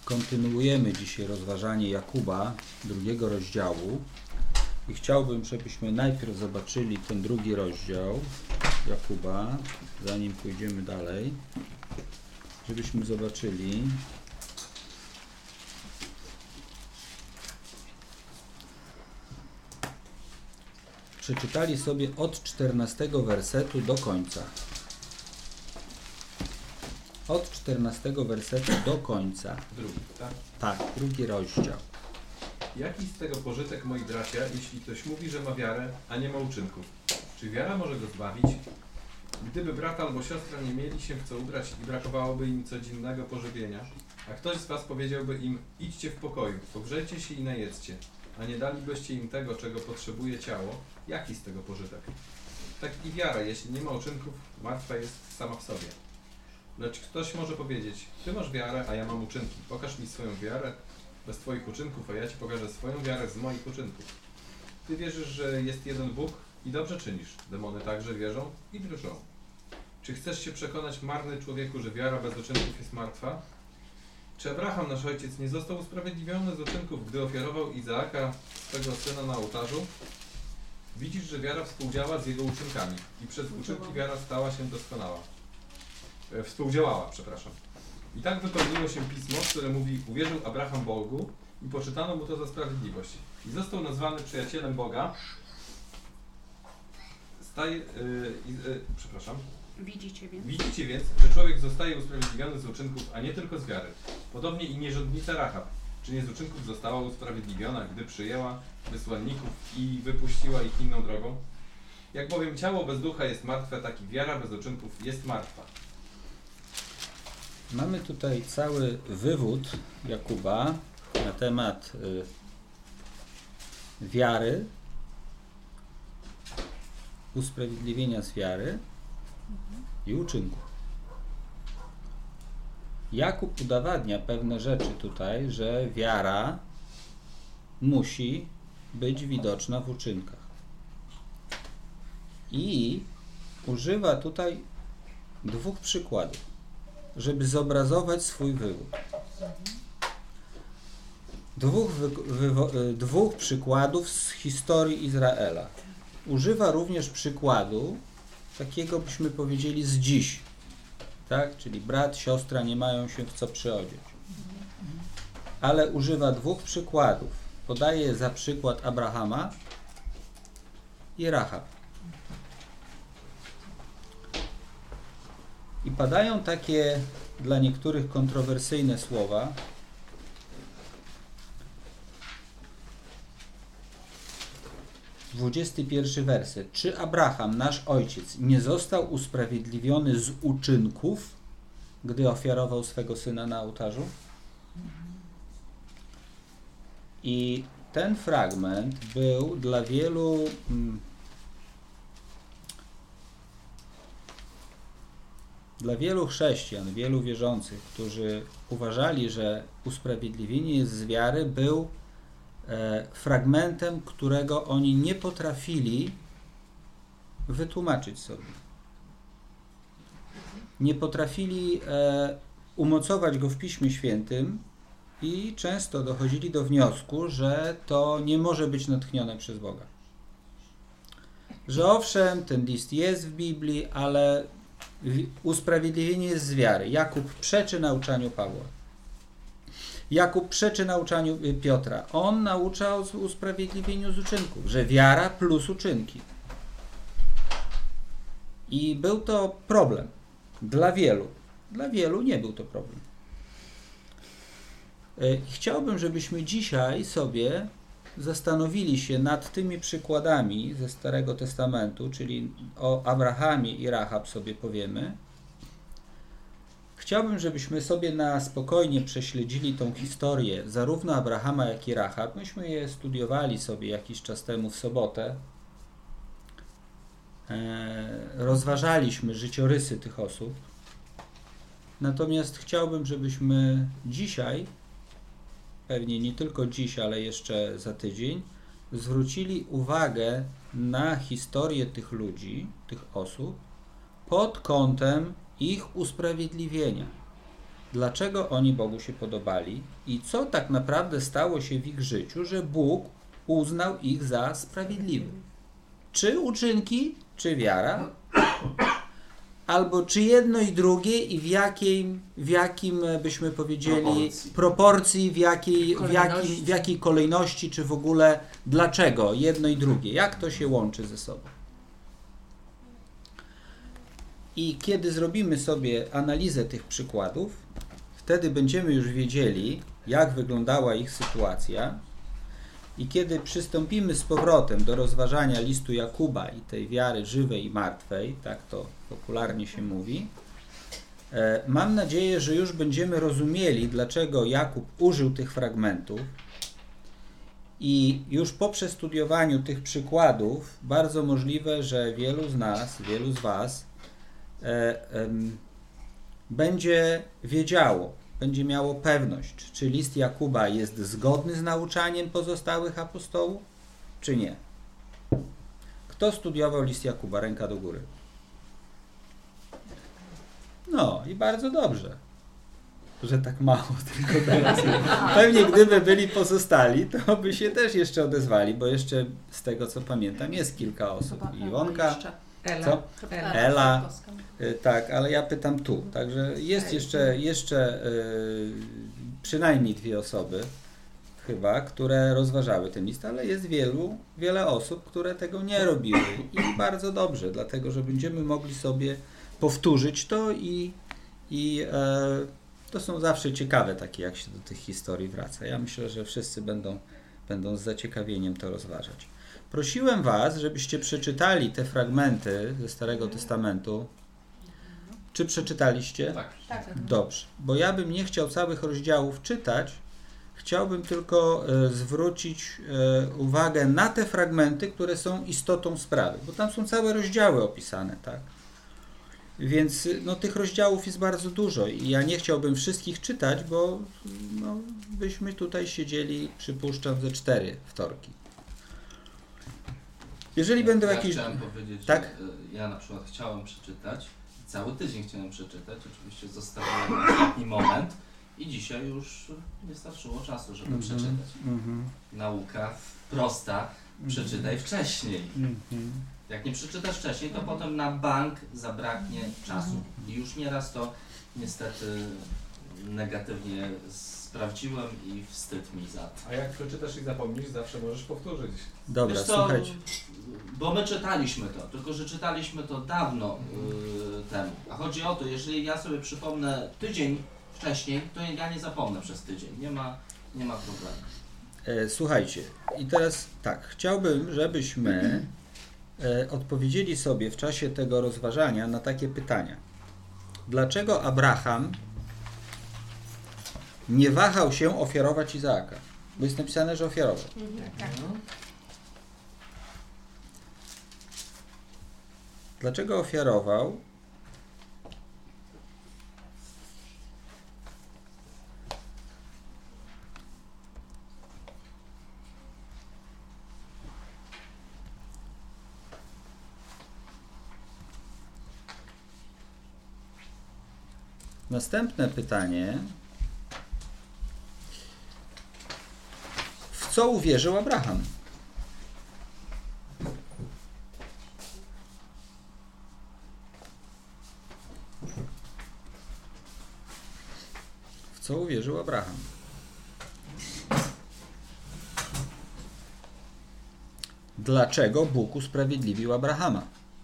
Kontynuujemy dzisiaj rozważanie Jakuba, 2 rozdziału. I chciałbym, żebyśmy najpierw zobaczyli ten 2 rozdział Jakuba, zanim pójdziemy dalej. Żebyśmy zobaczyli, przeczytali sobie od 14 wersetu do końca. Od 14 wersetu do końca. Drugi, tak? Tak, 2 rozdział. Jaki z tego pożytek, moi bracia, jeśli ktoś mówi, że ma wiarę, a nie ma uczynków? Czy wiara może go zbawić? Gdyby brat albo siostra nie mieli się w co ubrać i brakowałoby im codziennego pożywienia, a ktoś z was powiedziałby im, idźcie w pokoju, pogrzejcie się i najedzcie, a nie dalibyście im tego, czego potrzebuje ciało, jaki z tego pożytek? Tak i wiara, jeśli nie ma uczynków, martwa jest sama w sobie. Lecz ktoś może powiedzieć, ty masz wiarę, a ja mam uczynki. Pokaż mi swoją wiarę bez twoich uczynków, a ja ci pokażę swoją wiarę z moich uczynków. Ty wierzysz, że jest jeden Bóg i dobrze czynisz. Demony także wierzą i drżą. Czy chcesz się przekonać, marny człowieku, że wiara bez uczynków jest martwa? Czy Abraham, nasz ojciec, nie został usprawiedliwiony z uczynków, gdy ofiarował Izaaka, swego syna, na ołtarzu? Widzisz, że wiara współdziała z jego uczynkami i przez uczynki wiara stała się doskonała. Współdziałała, przepraszam. I tak wypełniło się pismo, które mówi, uwierzył Abraham Bogu i poczytano mu to za sprawiedliwość. I został nazwany przyjacielem Boga. Widzicie więc, że człowiek zostaje usprawiedliwiony z uczynków, a nie tylko z wiary. Podobnie i nierządnica Rahab, czy nie z uczynków została usprawiedliwiona, gdy przyjęła wysłanników i wypuściła ich inną drogą? Jak bowiem ciało bez ducha jest martwe, tak i wiara bez uczynków jest martwa. Mamy tutaj cały wywód Jakuba na temat wiary, usprawiedliwienia z wiary i uczynków. Jakub udowadnia pewne rzeczy tutaj, że wiara musi być widoczna w uczynkach. I używa tutaj 2 przykładów, żeby zobrazować swój wywód. 2 przykładów z historii Izraela. Używa również przykładu takiego, byśmy powiedzieli, z dziś. Tak? Czyli brat, siostra nie mają się w co przyodzieć. Ale używa 2 przykładów. Podaje za przykład Abrahama i Rahab. I padają takie dla niektórych kontrowersyjne słowa. XXI werset. Czy Abraham, nasz ojciec, nie został usprawiedliwiony z uczynków, gdy ofiarował swego syna na ołtarzu? I ten fragment był dla wielu chrześcijan, wielu wierzących, którzy uważali, że usprawiedliwienie z wiary, był fragmentem, którego oni nie potrafili wytłumaczyć sobie. Nie potrafili umocować go w Piśmie Świętym i często dochodzili do wniosku, że to nie może być natchnione przez Boga. Że owszem, ten list jest w Biblii, ale usprawiedliwienie jest z wiary. Jakub przeczy nauczaniu Pawła. Jakub przeczy nauczaniu Piotra. On naucza o usprawiedliwieniu z uczynków, że wiara plus uczynki. I był to problem dla wielu. Dla wielu nie był to problem. Chciałbym, żebyśmy dzisiaj sobie zastanowili się nad tymi przykładami ze Starego Testamentu, czyli o Abrahamie i Rahab sobie powiemy. Chciałbym, żebyśmy sobie na spokojnie prześledzili tą historię zarówno Abrahama, jak i Rahab. Myśmy je studiowali sobie jakiś czas temu w sobotę. Rozważaliśmy życiorysy tych osób. Natomiast chciałbym, żebyśmy dzisiaj, pewnie nie tylko dziś, ale jeszcze za tydzień, zwrócili uwagę na historię tych ludzi, tych osób, pod kątem ich usprawiedliwienia. dlaczego oni Bogu się podobali i co tak naprawdę stało się w ich życiu, że Bóg uznał ich za sprawiedliwych. Czy uczynki, czy wiara, albo czy jedno i drugie i w jakim byśmy powiedzieli proporcji, w jakiej kolejności, czy w ogóle dlaczego jedno i drugie, jak to się łączy ze sobą. I kiedy zrobimy sobie analizę tych przykładów, wtedy będziemy już wiedzieli, jak wyglądała ich sytuacja. I kiedy przystąpimy z powrotem do rozważania listu Jakuba i tej wiary żywej i martwej, tak to popularnie się mówi, mam nadzieję, że już będziemy rozumieli, dlaczego Jakub użył tych fragmentów i już po przestudiowaniu tych przykładów bardzo możliwe, że wielu z nas, wielu z was będzie wiedziało, będzie miało pewność, czy list Jakuba jest zgodny z nauczaniem pozostałych apostołów, czy nie. Kto studiował list Jakuba? Ręka do góry. No i bardzo dobrze, że tak mało tylko teraz. Pewnie gdyby byli pozostali, to by się też jeszcze odezwali, bo jeszcze z tego co pamiętam jest kilka osób. Iwonka, co? Ela, tak, ale ja pytam tu. Także jest jeszcze przynajmniej 2 osoby chyba, które rozważały ten list, ale jest wiele osób, które tego nie robiły i bardzo dobrze, dlatego że będziemy mogli sobie powtórzyć to i to są zawsze ciekawe takie, jak się do tych historii wraca. Ja myślę, że wszyscy będą z zaciekawieniem to rozważać. Prosiłem was, żebyście przeczytali te fragmenty ze Starego Testamentu. Czy przeczytaliście? Tak. Dobrze, bo ja bym nie chciał całych rozdziałów czytać, chciałbym tylko zwrócić uwagę na te fragmenty, które są istotą sprawy, bo tam są całe rozdziały opisane, tak? Więc no, tych rozdziałów jest bardzo dużo i ja nie chciałbym wszystkich czytać, bo no, byśmy tutaj siedzieli, przypuszczam, ze 4 wtorki. Jeżeli będą jakieś... Chciałem powiedzieć, tak? że ja na przykład chciałem przeczytać, cały tydzień chciałem przeczytać, oczywiście zostawiłem na ostatni moment i dzisiaj już nie starczyło czasu, żeby przeczytać. Nauka prosta, przeczytaj wcześniej. Jak nie przeczytasz wcześniej, to potem na bank zabraknie czasu. I już nieraz to niestety negatywnie sprawdziłem i wstyd mi za to. A jak przeczytasz i zapomnisz, zawsze możesz powtórzyć. Dobra, Wiesz co, słuchajcie. bo my czytaliśmy to, tylko że czytaliśmy to dawno temu. A chodzi o to, jeżeli ja sobie przypomnę tydzień wcześniej, to ja nie zapomnę przez tydzień. Nie ma problemu. Słuchajcie, i teraz tak, chciałbym, żebyśmy odpowiedzieli sobie w czasie tego rozważania na takie pytania. Dlaczego Abraham nie wahał się ofiarować Izaaka? Bo jest napisane, że ofiarował. Dlaczego ofiarował? Następne pytanie. W co uwierzył Abraham? W co uwierzył Abraham? Dlaczego Bóg usprawiedliwił Abrahama?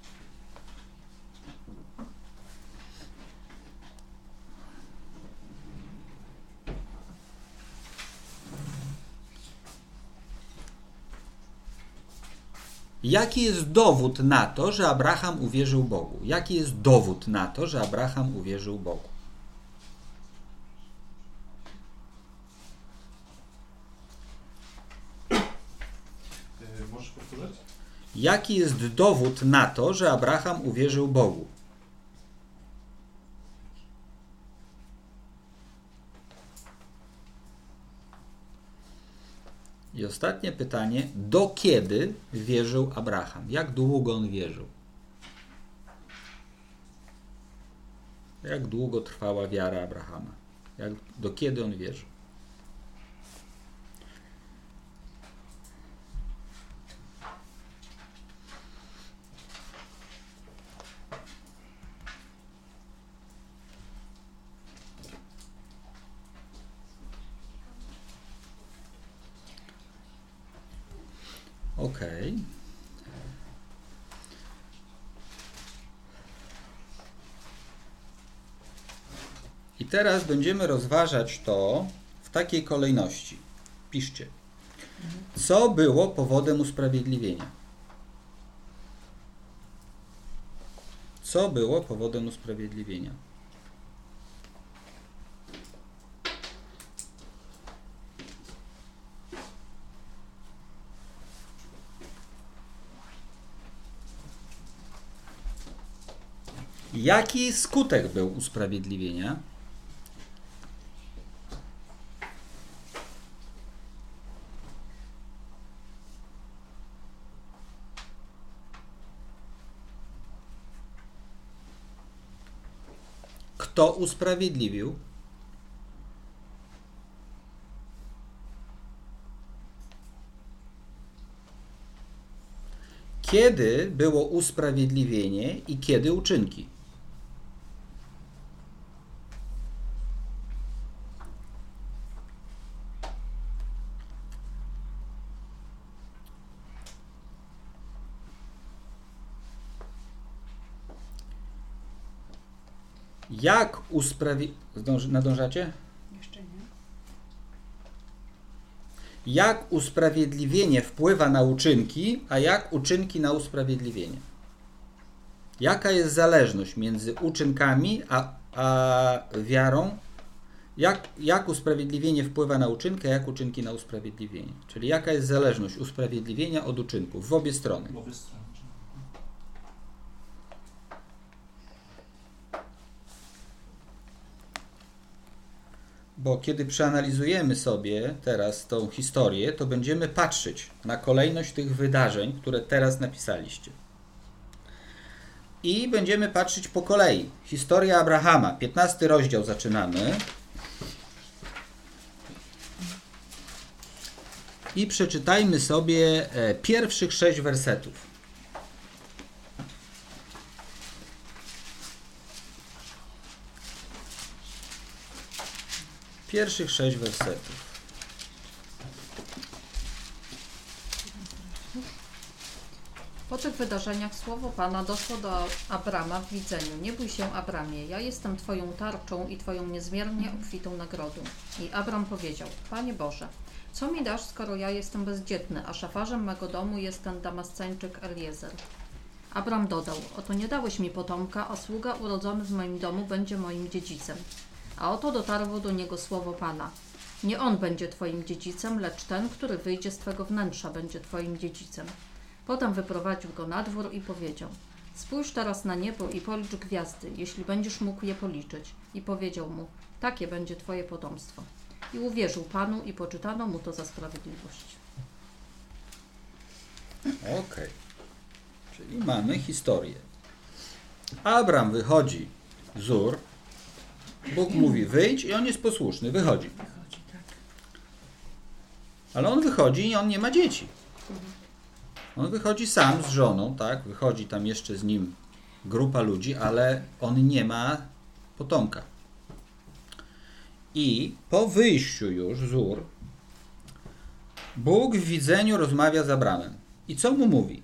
Jaki jest dowód na to, że Abraham uwierzył Bogu? Jaki jest dowód na to, że Abraham uwierzył Bogu? Możesz powtórzyć? Jaki jest dowód na to, że Abraham uwierzył Bogu? I ostatnie pytanie. Do kiedy wierzył Abraham? Jak długo on wierzył? Jak długo trwała wiara Abrahama? Do kiedy on wierzy. Okej. I teraz będziemy rozważać to w takiej kolejności. Piszcie. Co było powodem usprawiedliwienia? Co było powodem usprawiedliwienia? Jaki skutek był usprawiedliwienia? Kto usprawiedliwił? Kiedy było usprawiedliwienie i kiedy uczynki? Jak nadążacie? Jeszcze nie. Jak usprawiedliwienie wpływa na uczynki, a jak uczynki na usprawiedliwienie? Jaka jest zależność między uczynkami a wiarą? Jak usprawiedliwienie wpływa na uczynki, a jak uczynki na usprawiedliwienie? Czyli jaka jest zależność usprawiedliwienia od uczynków w obie strony? W obie strony. Bo kiedy przeanalizujemy sobie teraz tą historię, to będziemy patrzeć na kolejność tych wydarzeń, które teraz napisaliście. I będziemy patrzeć po kolei. Historia Abrahama, 15 rozdział zaczynamy. I przeczytajmy sobie pierwszych 6 wersetów. Pierwszych 6 wersetów. Po tych wydarzeniach słowo Pana doszło do Abrama w widzeniu. Nie bój się, Abramie, ja jestem Twoją tarczą i Twoją niezmiernie obfitą nagrodą. I Abram powiedział, Panie Boże, co mi dasz, skoro ja jestem bezdzietny, a szafarzem mego domu jest ten Damasceńczyk Eliezer? Abram dodał, oto nie dałeś mi potomka, a sługa urodzony w moim domu będzie moim dziedzicem. A oto dotarło do niego słowo Pana. Nie on będzie Twoim dziedzicem, lecz ten, który wyjdzie z Twego wnętrza, będzie Twoim dziedzicem. Potem wyprowadził go na dwór i powiedział, spójrz teraz na niebo i policz gwiazdy, jeśli będziesz mógł je policzyć. I powiedział mu, takie będzie Twoje potomstwo. I uwierzył Panu i poczytano mu to za sprawiedliwość. Okej. Czyli mamy historię. Abram wychodzi z Ur. Bóg mówi wyjdź i on jest posłuszny, wychodzi. Ale on wychodzi i on nie ma dzieci. On wychodzi sam z żoną, tak? Wychodzi tam jeszcze z nim grupa ludzi, ale on nie ma potomka. I po wyjściu już z Ur, Bóg w widzeniu rozmawia z Abramem. I co mu mówi?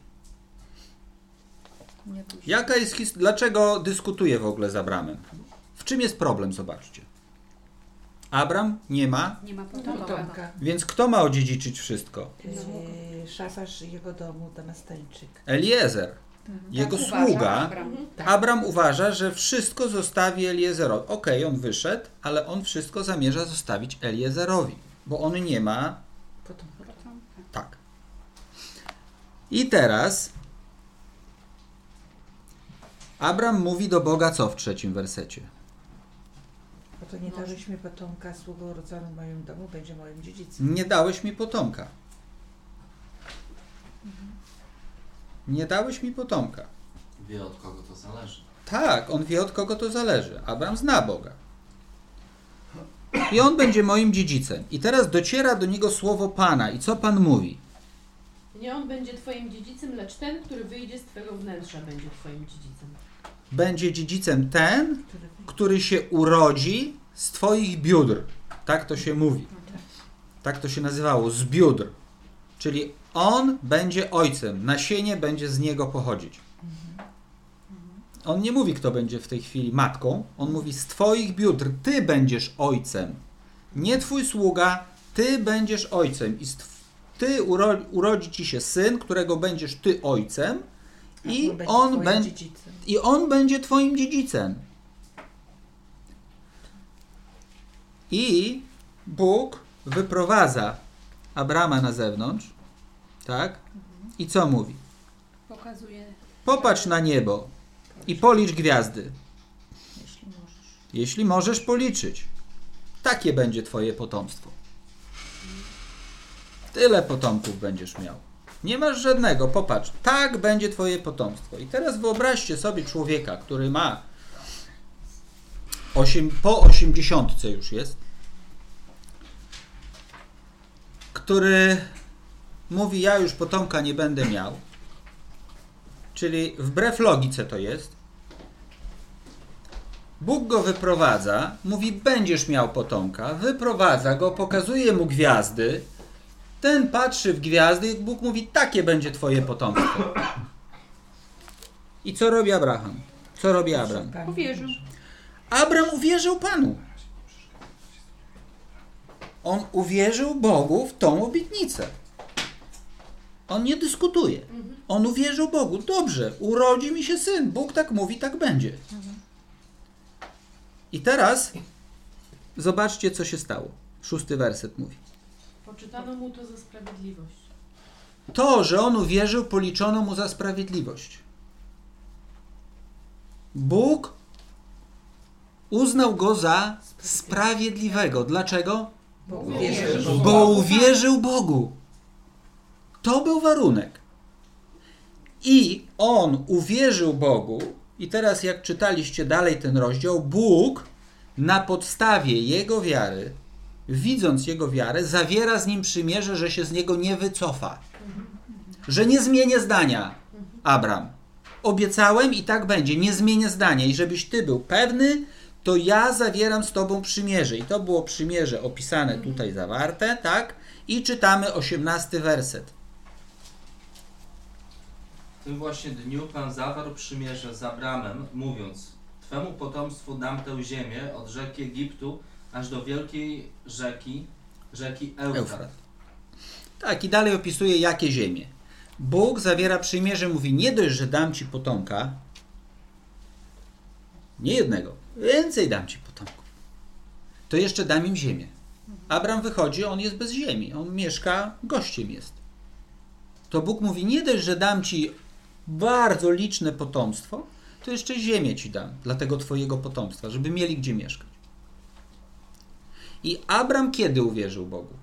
Nie bój się. Jaka jest dlaczego dyskutuje w ogóle z Abramem? W czym jest problem? Zobaczcie. Abram nie ma, Nie ma potomka. więc kto ma odziedziczyć wszystko? Szafarz jego domu, Damasceńczyk. Eliezer, jego Tak sługa. uważa Abram. Tak. Abram uważa, że wszystko zostawi Eliezerowi. Okej, on wyszedł, ale on wszystko zamierza zostawić Eliezerowi, bo on nie ma. Potomka. Tak. I teraz Abram mówi do Boga co w 3 wersecie? Oto nie dałeś mi potomka, sługa urodzony w moim domu, będzie moim dziedzicem. Nie dałeś mi potomka. Nie dałeś mi potomka. Wie, od kogo to zależy. Tak, on wie, od kogo to zależy. Abram zna Boga. i on będzie moim dziedzicem. I teraz dociera do niego słowo Pana. I co Pan mówi? Nie on będzie twoim dziedzicem, lecz ten, który wyjdzie z twojego wnętrza, będzie twoim dziedzicem. Będzie dziedzicem ten, który się urodzi z twoich biódr. Tak to się mówi. Tak to się nazywało, z biódr. Czyli on będzie ojcem, nasienie będzie z niego pochodzić. On nie mówi, kto będzie w tej chwili matką, on mówi z twoich biódr, ty będziesz ojcem. Nie twój sługa, ty będziesz ojcem. I urodzi ci się syn, którego będziesz ty ojcem i on będzie twoim dziedzicem. I Bóg wyprowadza Abrama na zewnątrz, tak? I co mówi? Pokazuje. Popatrz na niebo i policz gwiazdy. Jeśli możesz policzyć. Takie będzie twoje potomstwo. Tyle potomków będziesz miał. Nie masz żadnego, popatrz. Tak będzie twoje potomstwo. I teraz wyobraźcie sobie człowieka, który ma po 80 już jest, który mówi, ja już potomka nie będę miał, czyli wbrew logice to jest. Bóg go wyprowadza, mówi, będziesz miał potomka, wyprowadza go, pokazuje mu gwiazdy, ten patrzy w gwiazdy i Bóg mówi, takie będzie twoje potomstwo. I co robi Abraham? Co robi Abram? Uwierzył. Abram uwierzył Panu. On uwierzył Bogu w tą obietnicę. On nie dyskutuje. On uwierzył Bogu. Dobrze, urodzi mi się syn. Bóg tak mówi, tak będzie. I teraz zobaczcie, co się stało. 6 werset mówi. Poczytano mu to za sprawiedliwość. To, że on uwierzył, policzono mu za sprawiedliwość. Bóg uznał go za sprawiedliwego. Dlaczego? Bo uwierzył Bogu. To był warunek. I on uwierzył Bogu. I teraz jak czytaliście dalej ten rozdział, Bóg na podstawie jego wiary, widząc jego wiarę, zawiera z nim przymierze, że się z niego nie wycofa. Że nie zmienię zdania, Abram. Obiecałem i tak będzie. Nie zmienię zdania. I żebyś ty był pewny, to ja zawieram z tobą przymierze. I to było przymierze opisane tutaj zawarte, tak? I czytamy 18 werset. W tym właśnie dniu Pan zawarł przymierze z Abramem, mówiąc: Twemu potomstwu dam tę ziemię od rzeki Egiptu aż do wielkiej rzeki Eufrat. Tak, i dalej opisuje, jakie ziemie. Bóg zawiera przymierze, mówi, nie dość, że dam ci potomka, nie jednego, więcej dam ci potomków, to jeszcze dam im ziemię. Abram wychodzi, on jest bez ziemi, on mieszka, gościem jest. To Bóg mówi, nie dość, że dam ci bardzo liczne potomstwo, to jeszcze ziemię ci dam dla tego twojego potomstwa, żeby mieli gdzie mieszkać. I Abram kiedy uwierzył Bogu?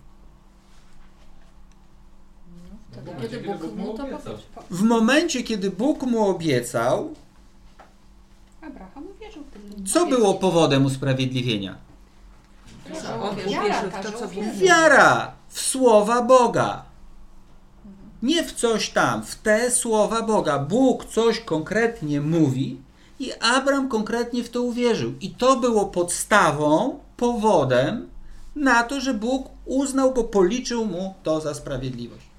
Kiedy Bóg mu to powiedział. W momencie, kiedy Bóg mu obiecał, Abraham uwierzył w tym. co było powodem usprawiedliwienia? On uwierzył w to, co Bóg mówi. Wiara w słowa Boga. Nie w coś tam, w te słowa Boga. Bóg coś konkretnie mówi i Abram konkretnie w to uwierzył. I to było podstawą, powodem na to, że Bóg uznał go, policzył mu to za sprawiedliwość.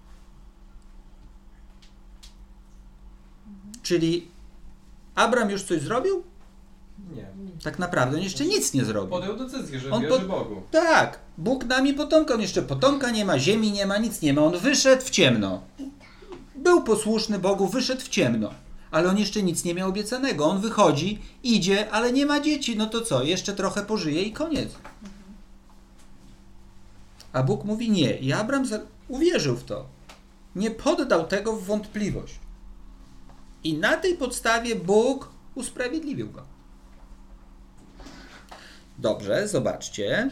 Czyli Abram już coś zrobił? Nie. Tak naprawdę on jeszcze nic nie zrobił. Podjął decyzję, że On wierzy Bogu. Tak, Bóg da mi potomka, on jeszcze potomka nie ma, ziemi nie ma, nic nie ma. On wyszedł w ciemno. Był posłuszny Bogu, wyszedł w ciemno. Ale on jeszcze nic nie miał obiecanego. On wychodzi, idzie, ale nie ma dzieci. No to co? Jeszcze trochę pożyje i koniec. A Bóg mówi nie. I Abram uwierzył w to. Nie poddał tego w wątpliwość. I na tej podstawie Bóg usprawiedliwił go. Dobrze, zobaczcie.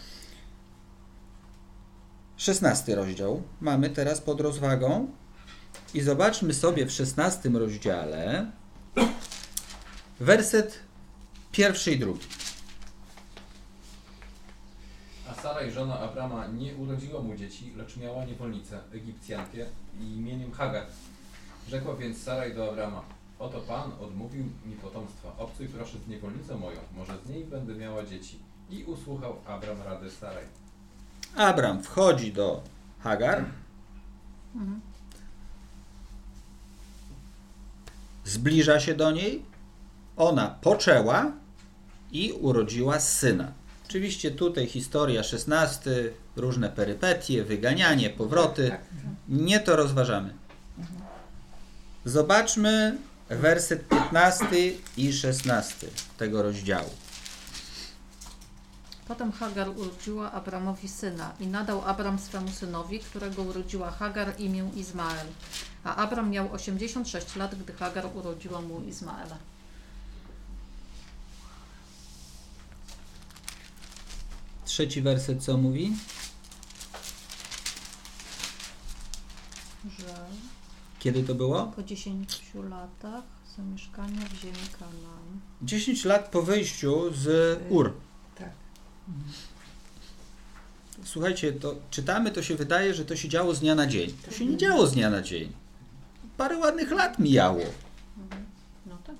16 rozdział mamy teraz pod rozwagą. I zobaczmy sobie w 16 rozdziale werset 1 i 2. Saraj, żona Abrama, nie urodziła mu dzieci, lecz miała niewolnicę, Egipcjankę imieniem Hagar. Rzekła więc Saraj do Abrama: oto Pan odmówił mi potomstwa, obcuj proszę z niewolnicą moją, może z niej będę miała dzieci. I usłuchał Abram rady Saraj. Abram wchodzi do Hagar, zbliża się do niej, ona poczęła i urodziła syna. Oczywiście tutaj historia 16, różne perypetie, wyganianie, powroty. Nie to rozważamy. Zobaczmy werset 15 i 16 tego rozdziału. Potem Hagar urodziła Abramowi syna i nadał Abram swemu synowi, którego urodziła Hagar, imię Izmael. A Abram miał 86 lat, gdy Hagar urodziła mu Izmaela. Trzeci werset co mówi? Że Kiedy to było? po 10 latach zamieszkania w ziemi Kanaan. 10 lat po wyjściu z Ur. Tak. Słuchajcie, to czytamy, to się wydaje, że to się działo z dnia na dzień. To się nie działo z dnia na dzień. Parę ładnych lat mijało. No tak.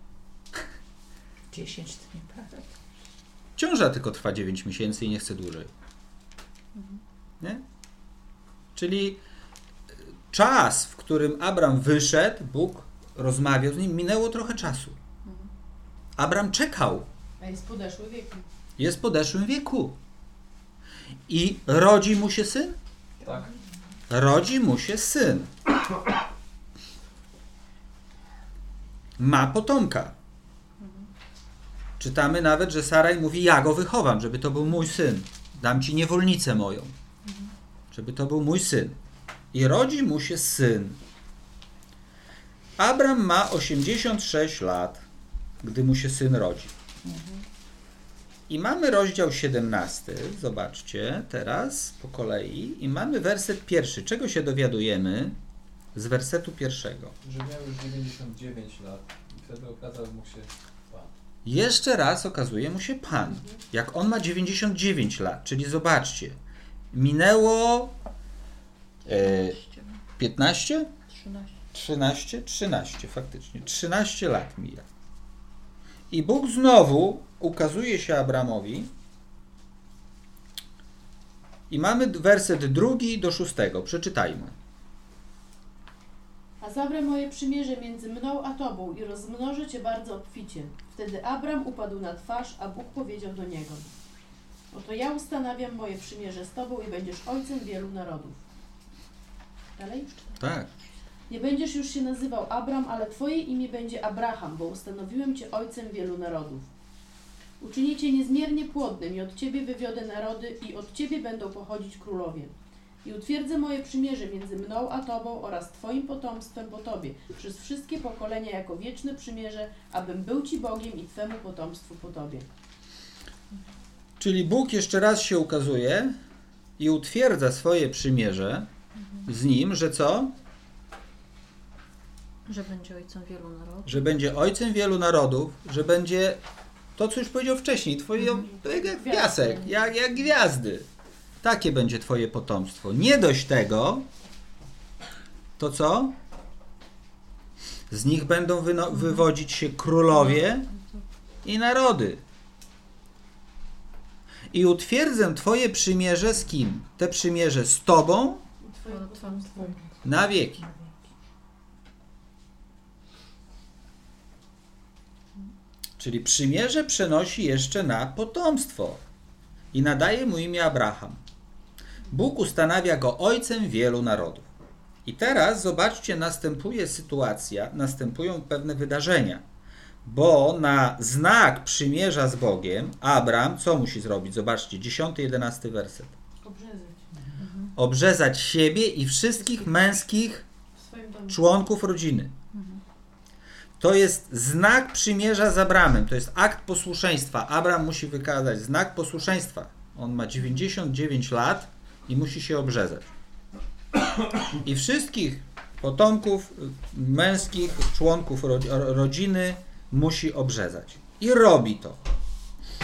10 dni, prawda? Ciąża tylko trwa 9 miesięcy i nie chce dłużej. Nie? Czyli czas, w którym Abram wyszedł, Bóg rozmawiał z nim, minęło trochę czasu. Abram czekał. A jest w podeszłym wieku. Jest w podeszłym wieku. I rodzi mu się syn? Tak? Rodzi mu się syn. Ma potomka. Czytamy nawet, że Saraj mówi: ja go wychowam, żeby to był mój syn. Dam ci niewolnicę moją. Żeby to był mój syn. I rodzi mu się syn. Abram ma 86 lat, gdy mu się syn rodzi. I mamy rozdział 17, zobaczcie teraz po kolei, i mamy werset 1. Czego się dowiadujemy z wersetu 1? Że miał już 99 lat i wtedy okazał mu się Pan. Jeszcze raz okazuje mu się Pan. Jak on ma 99 lat, czyli zobaczcie, minęło 15? 13 faktycznie. 13 lat mija. I Bóg znowu ukazuje się Abramowi i mamy werset 2 do 6. Przeczytajmy. A zawrę moje przymierze między mną a tobą i rozmnożę cię bardzo obficie. Wtedy Abram upadł na twarz, a Bóg powiedział do niego: oto ja ustanawiam moje przymierze z tobą i będziesz ojcem wielu narodów. Dalej? Tak. Nie będziesz już się nazywał Abram, ale twoje imię będzie Abraham, bo ustanowiłem cię ojcem wielu narodów. Uczynię cię niezmiernie płodnym i od ciebie wywiodę narody i od ciebie będą pochodzić królowie. I utwierdzę moje przymierze między mną a tobą oraz twoim potomstwem po tobie, przez wszystkie pokolenia jako wieczne przymierze, abym był ci Bogiem i twemu potomstwu po tobie. Czyli Bóg jeszcze raz się ukazuje i utwierdza swoje przymierze z nim, że co? Że będzie ojcem wielu narodów. Że będzie ojcem wielu narodów, że będzie to, co już powiedział wcześniej, twoje jak piasek, jak gwiazdy. Takie będzie twoje potomstwo. Nie dość tego, to co? Z nich będą wywodzić się królowie i narody. I utwierdzę twoje przymierze z kim? Te przymierze z tobą na wieki. Czyli przymierze przenosi jeszcze na potomstwo i nadaje mu imię Abraham. Bóg ustanawia go ojcem wielu narodów. I teraz zobaczcie, następuje sytuacja, następują pewne wydarzenia, bo na znak przymierza z Bogiem Abram co musi zrobić? Zobaczcie, 10-11 werset. Obrzezać siebie i wszystkich męskich członków rodziny. To jest znak przymierza z Abramem. To jest akt posłuszeństwa. Abram musi wykazać znak posłuszeństwa. On ma 99 lat i musi się obrzezać. I wszystkich potomków męskich, członków rodziny musi obrzezać. I robi to.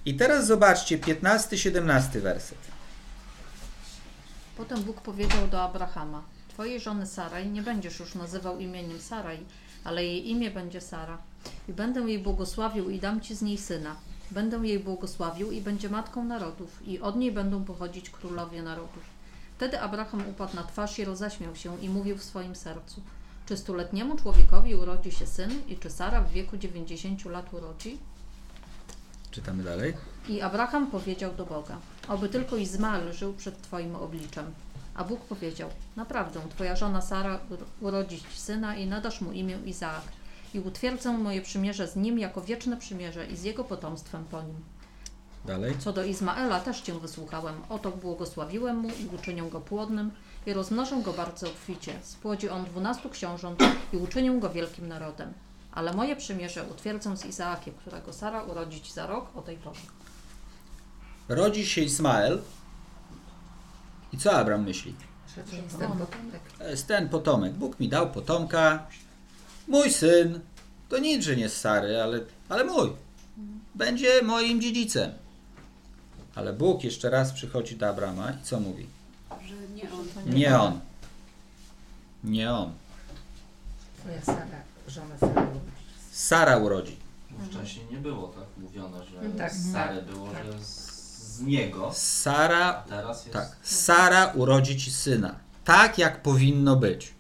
I teraz zobaczcie 15-17 werset. Potem Bóg powiedział do Abrahama: Twojej żony Sarai nie będziesz już nazywał imieniem Sarai, ale jej imię będzie Sara. I będę jej błogosławił i dam ci z niej syna. Będę jej błogosławił i będzie matką narodów, i od niej będą pochodzić królowie narodów. Wtedy Abraham upadł na twarz i roześmiał się i mówił w swoim sercu: Czy 100-letniemu człowiekowi urodzi się syn i czy Sara w wieku 90 lat urodzi? Czytamy dalej. I Abraham powiedział do Boga: Oby tylko Izmael żył przed Twoim obliczem. A Bóg powiedział: Naprawdę, twoja żona Sara urodzi ci syna i nadasz mu imię Izaak. I utwierdzę moje przymierze z nim jako wieczne przymierze i z jego potomstwem po nim. Dalej. Co do Izmaela też cię wysłuchałem. Oto błogosławiłem mu i uczynię go płodnym i rozmnożę go bardzo obficie. Spłodzi on 12 książąt i uczynię go wielkim narodem. Ale moje przymierze utwierdzę z Izaakiem, którego Sara urodzi ci za rok o tej porze. Rodzi się Ismael. I co Abram myśli? Że to jest ten potomek. To jest ten potomek. Bóg mi dał potomka. Mój syn. To nic, że nie z Sary, ale mój. Będzie moim dziedzicem. Ale Bóg jeszcze raz przychodzi do Abrama i co mówi? Że nie on. Nie on. Nie on. Twoja Sara, żona Sara urodzi. Sara urodzi. Wcześniej nie było tak mówione, że Tak. z Sary było, Tak. że z niego. A Sara, teraz jest... tak. Sara urodzi ci syna. Tak jak powinno być.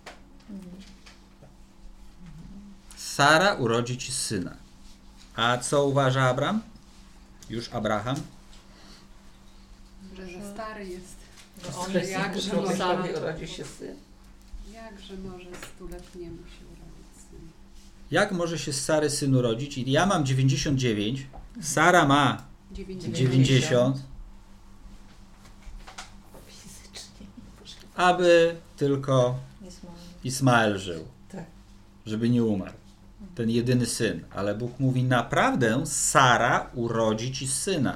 Sara urodzi ci syna. A co uważa Abram? Już Abraham? Że za stary jest. Że jakże człowiekowi Sara- urodzi się syn. Jakże może 100-letniemu się urodzić syn? Jak może się z Sary syn urodzić? I ja mam 99, Sara ma 90, Fizycznie. aby tylko Ismael. Ismael żył, Tak. żeby nie umarł. Ten jedyny syn. Ale Bóg mówi, naprawdę Sara urodzi ci syna.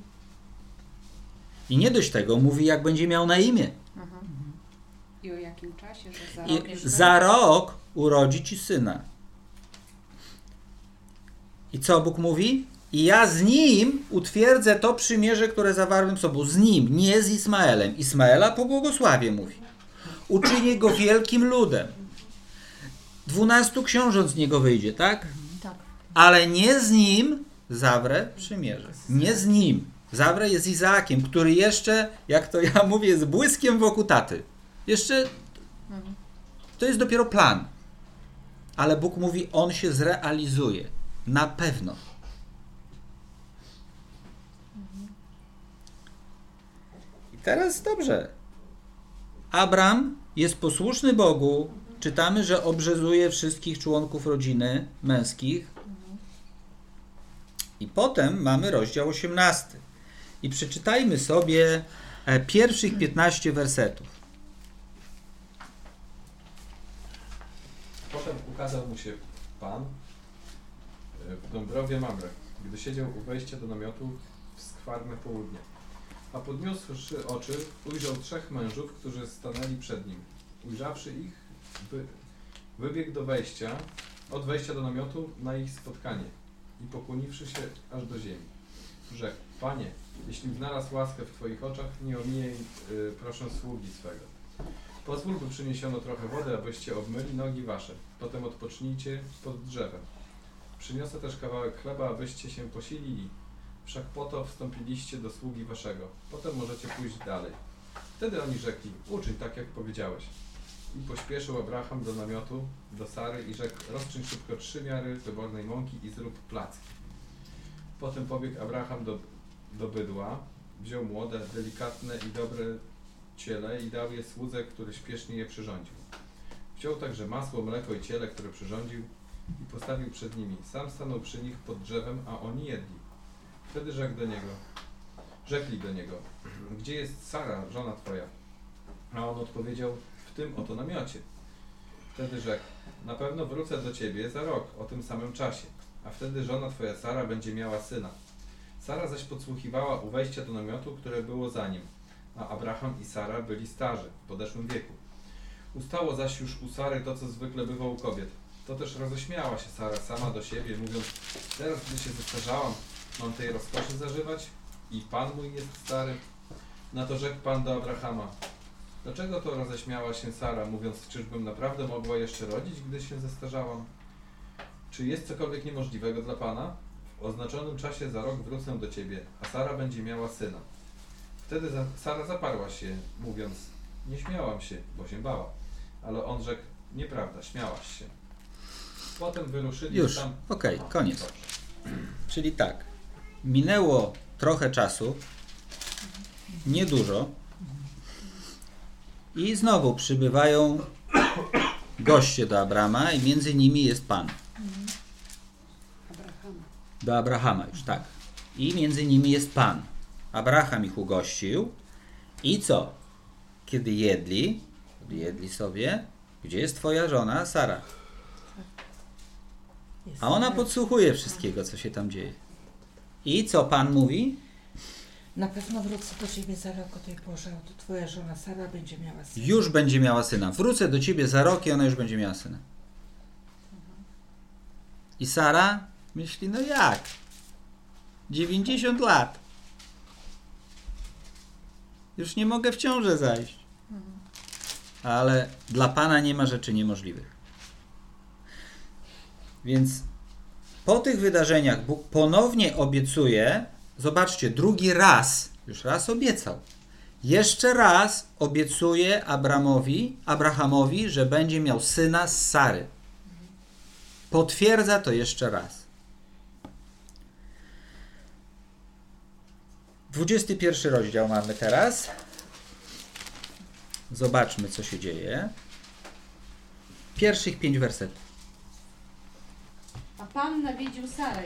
I nie dość tego, mówi, jak będzie miał na imię. I o jakim czasie? Że za I rok już za rok urodzi ci syna. I co Bóg mówi? I ja z nim utwierdzę to przymierze, które zawarłem z sobą. Z nim, nie z Ismaelem. Ismaela pobłogosławię, mówi. Uczynię go wielkim ludem. 12 książąt z niego wyjdzie, tak? Tak. Ale nie z nim zawrę przymierze. Nie z nim. Zawrę je z Izaakiem, który jeszcze, jak to ja mówię, jest błyskiem wokół taty. Jeszcze to jest dopiero plan. Ale Bóg mówi, on się zrealizuje. Na pewno. I teraz dobrze. Abram jest posłuszny Bogu. Czytamy, że obrzezuje wszystkich członków rodziny męskich. I potem mamy rozdział 18. I przeczytajmy sobie pierwszych 15 wersetów. Potem ukazał mu się Pan w Dąbrowie Mamre, gdy siedział u wejścia do namiotu w skwarne południe. A podniósłszy oczy, ujrzał 3 mężów, którzy stanęli przed nim. Ujrzawszy ich, wybiegł od wejścia do namiotu na ich spotkanie i pokłoniwszy się aż do ziemi. Rzekł: Panie, jeśli znalazł łaskę w Twoich oczach, nie omijaj, proszę, sługi swego. Pozwól, by przyniesiono trochę wody, abyście obmyli nogi wasze. Potem odpocznijcie pod drzewem. Przyniosę też kawałek chleba, abyście się posilili. Wszak po to wstąpiliście do sługi waszego. Potem możecie pójść dalej. Wtedy oni rzekli: uczyń tak, jak powiedziałeś. I pośpieszył Abraham do namiotu, do Sary i rzekł: rozczyń szybko 3 miary wybornej mąki i zrób placki. Potem pobiegł Abraham do bydła, wziął młode, delikatne i dobre ciele i dał je słudze, który śpiesznie je przyrządził. Wziął także masło, mleko i ciele, które przyrządził i postawił przed nimi. Sam stanął przy nich pod drzewem, a oni jedli. Wtedy rzekli do niego: gdzie jest Sara, żona twoja? A on odpowiedział: w tym oto namiocie. Wtedy rzekł: na pewno wrócę do ciebie za rok o tym samym czasie, a wtedy żona twoja Sara będzie miała syna. Sara zaś podsłuchiwała u wejścia do namiotu, które było za nim, a Abraham i Sara byli starzy, w podeszłym wieku. Ustało zaś już u Sary to, co zwykle bywa u kobiet. To też roześmiała się Sara sama do siebie, mówiąc: teraz, gdy się zestarzałam, mam tej rozkoszy zażywać? I Pan mój jest stary. Na to rzekł Pan do Abrahama: dlaczego to roześmiała się Sara, mówiąc, czyżbym naprawdę mogła jeszcze rodzić, gdy się zestarzałam? Czy jest cokolwiek niemożliwego dla Pana? W oznaczonym czasie za rok wrócę do Ciebie, a Sara będzie miała syna. Wtedy Sara zaparła się, mówiąc: nie śmiałam się, bo się bała. Ale on rzekł: nieprawda, śmiałaś się. Potem wyruszyli Już, tam... okej, koniec. Czyli tak, minęło trochę czasu, niedużo, i znowu przybywają goście do Abrama i między nimi jest Pan. Abrahama. Do Abrahama już, tak. I między nimi jest Pan. Abraham ich ugościł i co? Kiedy jedli sobie, gdzie jest twoja żona Sara? A ona podsłuchuje wszystkiego, co się tam dzieje. I co Pan mówi? Na pewno wrócę do Ciebie za rok o tej porze, a to Twoja żona Sara będzie miała syna. Już będzie miała syna. Wrócę do Ciebie za rok i ona już będzie miała syna. I Sara myśli, no jak? 90 lat. Już nie mogę w ciążę zajść. Ale dla Pana nie ma rzeczy niemożliwych. Więc po tych wydarzeniach Bóg ponownie obiecuje, zobaczcie, drugi raz, już raz obiecał, jeszcze raz obiecuje Abrahamowi, że będzie miał syna z Sary. Potwierdza to jeszcze raz. 21 rozdział mamy teraz. Zobaczmy, co się dzieje. Pierwszych 5 wersetów. A Pan nawiedził Sarę.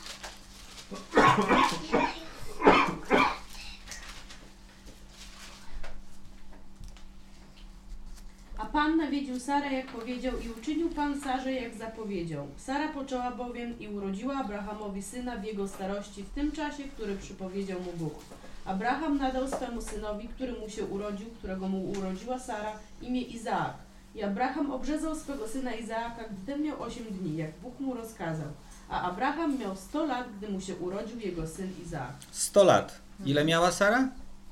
A Pan nawiedził Sarę, jak powiedział, i uczynił Pan Sarze, jak zapowiedział. Sara poczęła bowiem i urodziła Abrahamowi syna w jego starości, w tym czasie, który przypowiedział mu Bóg. Abraham nadał swemu synowi, który mu się urodził, którego mu urodziła Sara, imię Izaak. I Abraham obrzezał swego syna Izaaka, gdy ten miał 8 dni, jak Bóg mu rozkazał. A Abraham miał 100 lat, gdy mu się urodził jego syn Izaak. 100 lat. Ile miała Sara?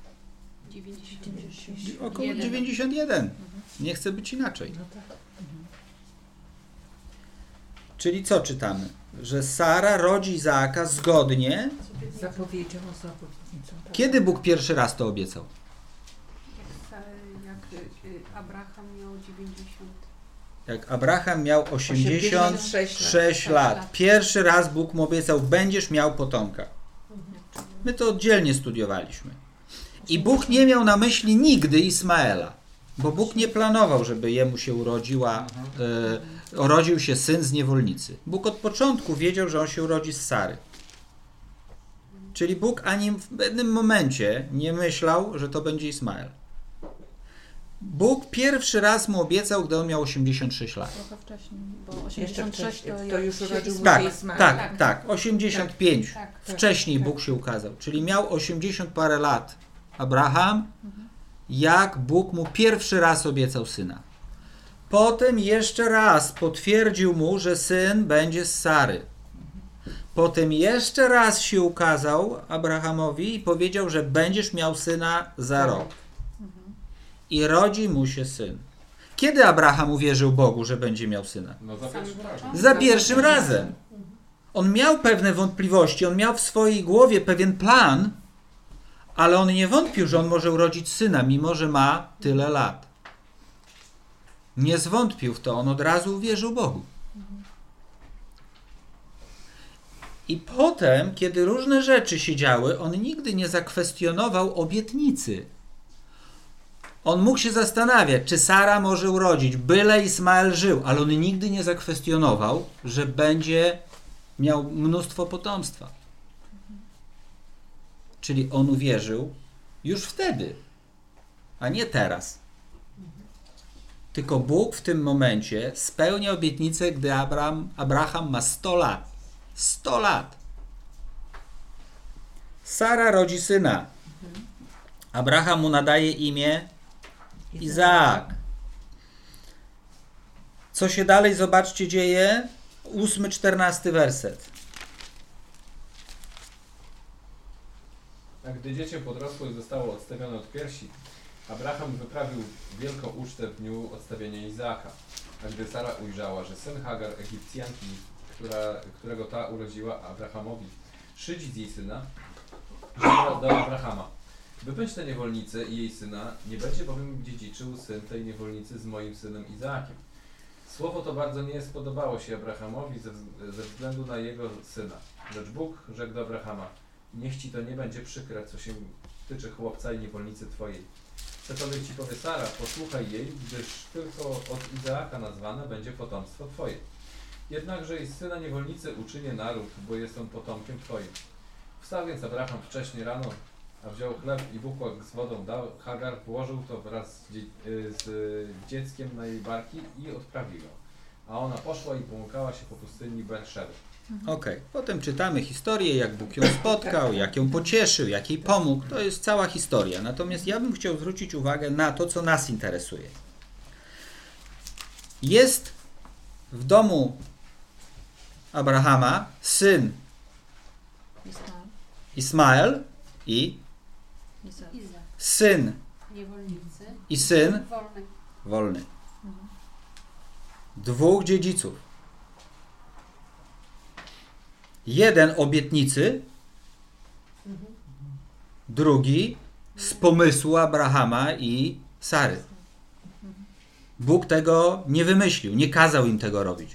90. Około 91. Nie chce być inaczej. No tak. Czyli co czytamy? Że Sara rodzi Izaaka zgodnie. Zapowiedział z obietnicą. Tak? Kiedy Bóg pierwszy raz to obiecał? Jak Abraham miał 90. Jak Abraham miał 86 lat. lat. Pierwszy raz Bóg mu obiecał, będziesz miał potomka. My to oddzielnie studiowaliśmy. I Bóg nie miał na myśli nigdy Ismaela, bo Bóg nie planował, żeby jemu się urodził się syn z niewolnicy. Bóg od początku wiedział, że on się urodzi z Sary. Czyli Bóg ani w pewnym momencie nie myślał, że to będzie Ismael. Bóg pierwszy raz mu obiecał, gdy on miał 86 lat. Trochę wcześniej, bo 86 to już urodził mu Tak, się Ismael. tak, 85. Tak. Wcześniej Bóg się ukazał. Czyli miał 80 parę lat Abraham, jak Bóg mu pierwszy raz obiecał syna. Potem jeszcze raz potwierdził mu, że syn będzie z Sary. Potem jeszcze raz się ukazał Abrahamowi i powiedział, że będziesz miał syna za rok. I rodzi mu się syn. Kiedy Abraham uwierzył Bogu, że będzie miał syna? No za pierwszym razem. Za pierwszym razem. On miał pewne wątpliwości, on miał w swojej głowie pewien plan, ale on nie wątpił, że on może urodzić syna, mimo że ma tyle lat. Nie zwątpił w to, on od razu uwierzył Bogu. I potem, kiedy różne rzeczy się działy, on nigdy nie zakwestionował obietnicy. On mógł się zastanawiać, czy Sara może urodzić, byle Ismael żył, ale on nigdy nie zakwestionował, że będzie miał mnóstwo potomstwa. Czyli on uwierzył już wtedy, a nie teraz. Tylko Bóg w tym momencie spełnia obietnicę, gdy Abraham ma 100 lat. 100 lat. Sara rodzi syna. Abraham mu nadaje imię Izaak. Co się dalej, zobaczcie, dzieje? 8-14 werset. gdy dziecię podrosło i zostało odstawione od piersi, Abraham wyprawił wielką ucztę w dniu odstawienia Izaaka. A gdy Sara ujrzała, że syn Hagar, Egipcjanki, którego ta urodziła Abrahamowi, szydzi z jej syna, rzekła do Abrahama: wypędź tę niewolnicę i jej syna, nie będzie bowiem dziedziczył syn tej niewolnicy z moim synem Izaakiem. Słowo to bardzo nie spodobało się Abrahamowi ze względu na jego syna. Lecz Bóg rzekł do Abrahama: niech ci to nie będzie przykre, co się tyczy chłopca i niewolnicy twojej. Cokolwiek ci powie Sara, posłuchaj jej, gdyż tylko od Izaaka nazwane będzie potomstwo twoje. Jednakże i z syna niewolnicy uczynię naród, bo jest on potomkiem twoim. Wstał więc Abraham wcześnie rano, a wziął chleb i bukłak z wodą dał Hagar, włożył to wraz z dzieckiem na jej barki i odprawił ją. A ona poszła i pomykała się po pustyni Beerszeby. Okej. Potem czytamy historię, jak Bóg ją spotkał, jak ją pocieszył, jak jej pomógł. To jest cała historia. Natomiast ja bym chciał zwrócić uwagę na to, co nas interesuje. Jest w domu Abrahama syn Ismael i Izak. syn Niewolnicy. i syn Wolny. wolny. Dwóch dziedziców. Jeden obietnicy, drugi z pomysłu Abrahama i Sary. Bóg tego nie wymyślił, nie kazał im tego robić.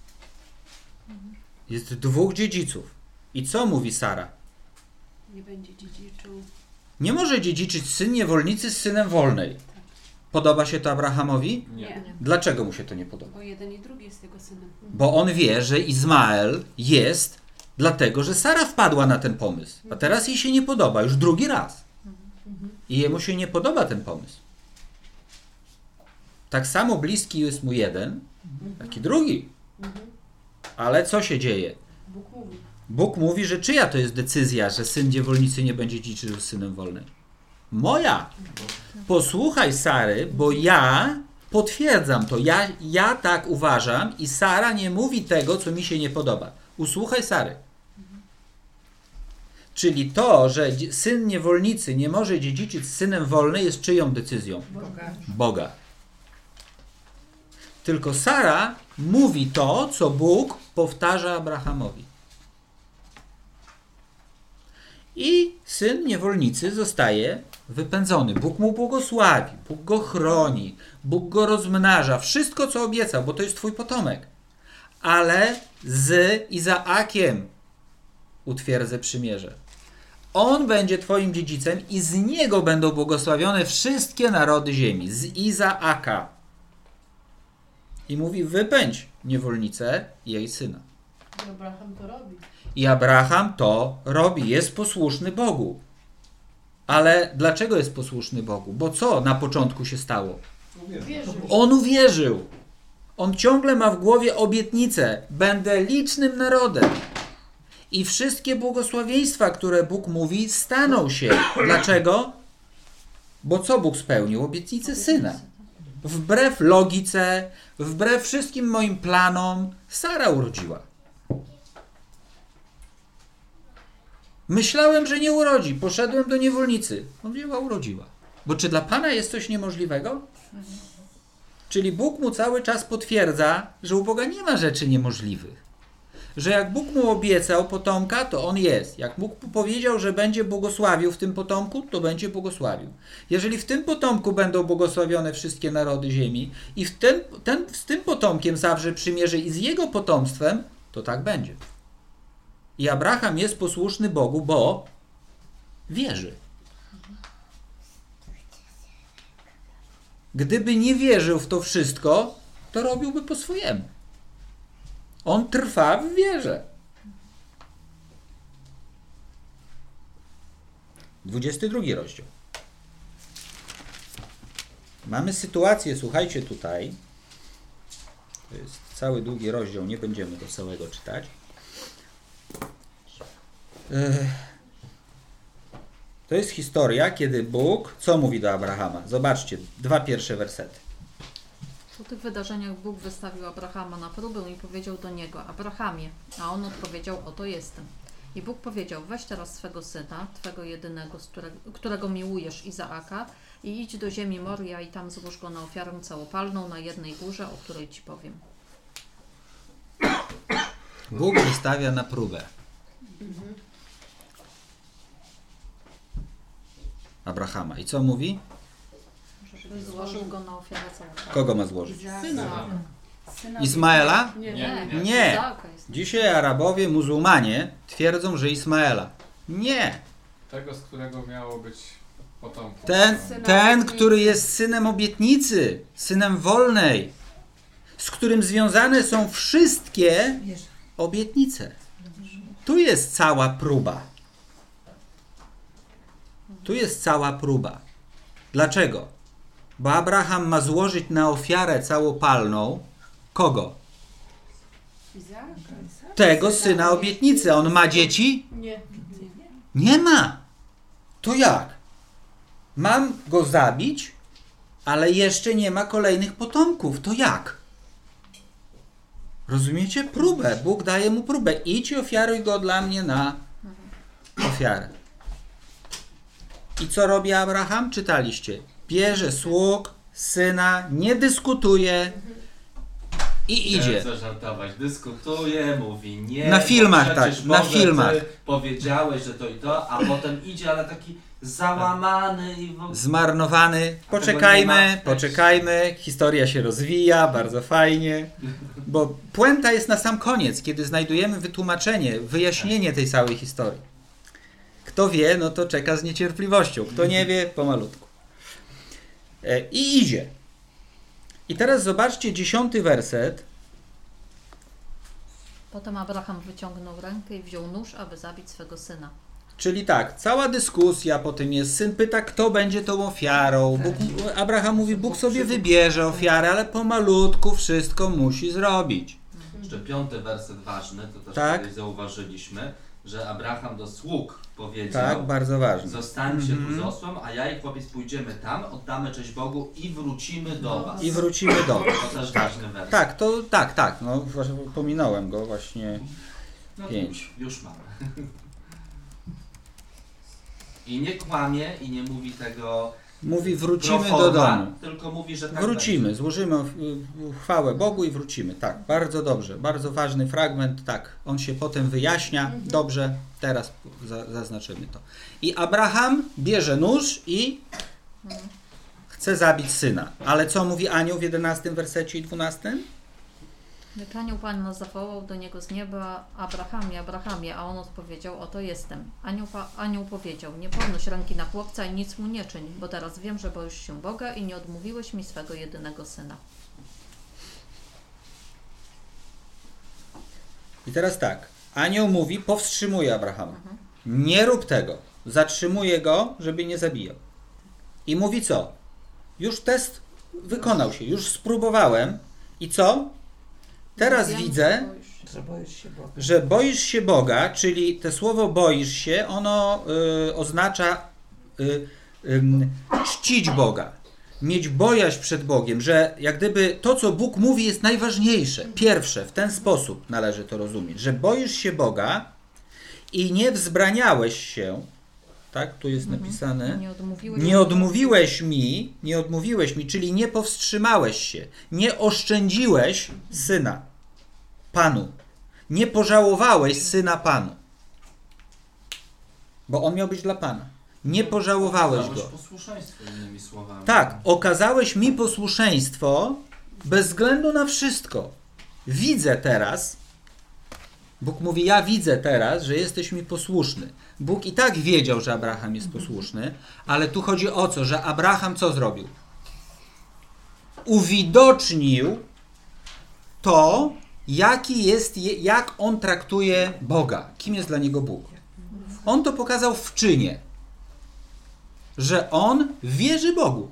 Jest dwóch dziedziców. I co mówi Sara? Nie będzie dziedziczył. Nie może dziedziczyć syn niewolnicy z synem wolnej. Podoba się to Abrahamowi? Nie. Dlaczego mu się to nie podoba? Bo jeden i drugi jest jego synem. Bo on wie, że Izmael jest dlatego, że Sara wpadła na ten pomysł. A teraz jej się nie podoba, już drugi raz. I jemu się nie podoba ten pomysł. Tak samo bliski jest mu jeden, jak i drugi. Ale co się dzieje? Bóg mówi. Bóg mówi, że czyja to jest decyzja, że syn niewolnicy nie będzie dziedziczył z synem wolnym? Moja. Posłuchaj Sary, bo ja potwierdzam to. Ja tak uważam i Sara nie mówi tego, co mi się nie podoba. Usłuchaj Sary. Czyli to, że syn niewolnicy nie może dziedziczyć z synem wolnym, jest czyją decyzją? Boga. Tylko Sara mówi to, co Bóg powtarza Abrahamowi. I syn niewolnicy zostaje wypędzony. Bóg mu błogosławi, Bóg go chroni, Bóg go rozmnaża. Wszystko, co obiecał, bo to jest twój potomek. Ale z Izaakiem utwierdzę przymierze. On będzie twoim dziedzicem i z niego będą błogosławione wszystkie narody ziemi. Z Izaaka. I mówi, wypędź niewolnicę i jej syna. I Abraham to robi. I Abraham to robi, jest posłuszny Bogu. Ale dlaczego jest posłuszny Bogu? Bo co na początku się stało? Wierzył. On uwierzył. On ciągle ma w głowie obietnicę. Będę licznym narodem. I wszystkie błogosławieństwa, które Bóg mówi, staną się. Dlaczego? Bo co Bóg spełnił? Obietnicę syna. Wbrew logice, wbrew wszystkim moim planom, Sara urodziła. Myślałem, że nie urodzi. Poszedłem do niewolnicy. On wzięła, urodziła. Bo czy dla Pana jest coś niemożliwego? Czyli Bóg mu cały czas potwierdza, że u Boga nie ma rzeczy niemożliwych. Że jak Bóg mu obiecał potomka, to on jest. Jak Bóg powiedział, że będzie błogosławił w tym potomku, to będzie błogosławił. Jeżeli w tym potomku będą błogosławione wszystkie narody ziemi i z tym potomkiem zawrze przymierze i z jego potomstwem, to tak będzie. I Abraham jest posłuszny Bogu, bo wierzy. Gdyby nie wierzył w to wszystko, to robiłby po swojemu. On trwa w wierze. 22 rozdział. Mamy sytuację, słuchajcie tutaj. To jest cały długi rozdział, nie będziemy go całego czytać. To jest historia, kiedy Bóg, co mówi do Abrahama? Zobaczcie, 2 pierwsze wersety. Po tych wydarzeniach Bóg wystawił Abrahama na próbę i powiedział do niego: Abrahamie, a on odpowiedział: oto jestem. I Bóg powiedział, weź teraz swego syna, twego jedynego, którego miłujesz, Izaaka, i idź do ziemi Moria i tam złóż go na ofiarę całopalną na jednej górze, o której ci powiem. Bóg wystawia na próbę Abrahama. I co mówi? Żeby złożył go na ofiarę całopalną. Kogo ma złożyć? Syna. Ismaela? Nie. Nie. Izaaka jest. Dzisiaj Arabowie, muzułmanie twierdzą, że Ismaela. Nie. Tego, z którego miało być potomkiem. Ten, który jest synem obietnicy, synem wolnej, z którym związane są wszystkie Wiesz, obietnice. Tu jest cała próba. Tu jest cała próba. Dlaczego? Bo Abraham ma złożyć na ofiarę całopalną kogo? Tego syna obietnicy. On ma dzieci? Nie. Nie ma. To jak? Mam go zabić, ale jeszcze nie ma kolejnych potomków. To jak? Rozumiecie? Próbę. Bóg daje mu próbę. Idź i ofiaruj go dla mnie na ofiarę. I co robi Abraham? Czytaliście. Bierze sług, syna, nie dyskutuje i idzie. Chcę żartować. Dyskutuje, mówi nie. Na filmach, bo tak, przecież na może filmach. Ty powiedziałeś, że to i to, a potem idzie, ale taki załamany i w ogóle... Zmarnowany. Poczekajmy. Historia się rozwija, bardzo fajnie. Bo puenta jest na sam koniec, kiedy znajdujemy wytłumaczenie, wyjaśnienie tej całej historii. Kto wie, no to czeka z niecierpliwością. Kto nie wie, pomalutku. I idzie. I teraz zobaczcie 10 werset. Potem Abraham wyciągnął rękę i wziął nóż, aby zabić swego syna. Czyli tak, cała dyskusja potem jest, syn pyta, kto będzie tą ofiarą. Abraham mówi, Bóg sobie wybierze ofiarę, ale pomalutku wszystko musi zrobić. Jeszcze 5 werset ważny, to też Tak. tutaj zauważyliśmy, że Abraham do sług powiedział, Tak, bardzo ważne. zostańcie tu z osłem, a ja i chłopiec pójdziemy tam, oddamy cześć Bogu i wrócimy do was. I wrócimy do was. To też ważny werset. Tak, to tak, no właśnie pominąłem go właśnie. No to 5. już mamy. I nie kłamie i nie mówi tego Mówi wrócimy pro do forma, domu. tylko mówi, że tak Wrócimy, będzie. złożymy chwałę Bogu i wrócimy. Tak, bardzo dobrze, bardzo ważny fragment, tak. On się potem wyjaśnia, dobrze, teraz zaznaczymy to. I Abraham bierze nóż i chce zabić syna. Ale co mówi anioł w 11 wersecie i 12? Lecz anioł Pana zawołał do niego z nieba, Abrahamie, Abrahamie, a on odpowiedział, oto jestem. Anioł powiedział, nie podnoś ręki na chłopca i nic mu nie czyń, bo teraz wiem, że boisz się Boga i nie odmówiłeś mi swego jedynego syna. I teraz tak, anioł mówi, powstrzymuje Abrahama. Nie rób tego. Zatrzymuje go, żeby nie zabijał. I mówi co? Już test wykonał się, już spróbowałem. I co? Teraz Wiem, widzę, że boisz się. że boisz się Boga. że boisz się Boga, czyli to słowo boisz się, ono oznacza czcić Boga. Mieć bojaźń przed Bogiem, że jak gdyby to, co Bóg mówi, jest najważniejsze. Pierwsze, w ten sposób należy to rozumieć, że boisz się Boga i nie wzbraniałeś się, tak, tu jest napisane, nie odmówiłeś mi, czyli nie powstrzymałeś się, nie oszczędziłeś syna Panu, nie pożałowałeś syna Panu, bo on miał być dla Pana. Nie pożałowałeś Okazałeś go. posłuszeństwo, innymi słowami. Tak, okazałeś mi posłuszeństwo bez względu na wszystko. Widzę teraz, Bóg mówi, ja widzę teraz, że jesteś mi posłuszny. Bóg i tak wiedział, że Abraham jest posłuszny, ale tu chodzi o co, że Abraham co zrobił? Uwidocznił to, jak on traktuje Boga. Kim jest dla niego Bóg? On to pokazał w czynie, że on wierzy Bogu.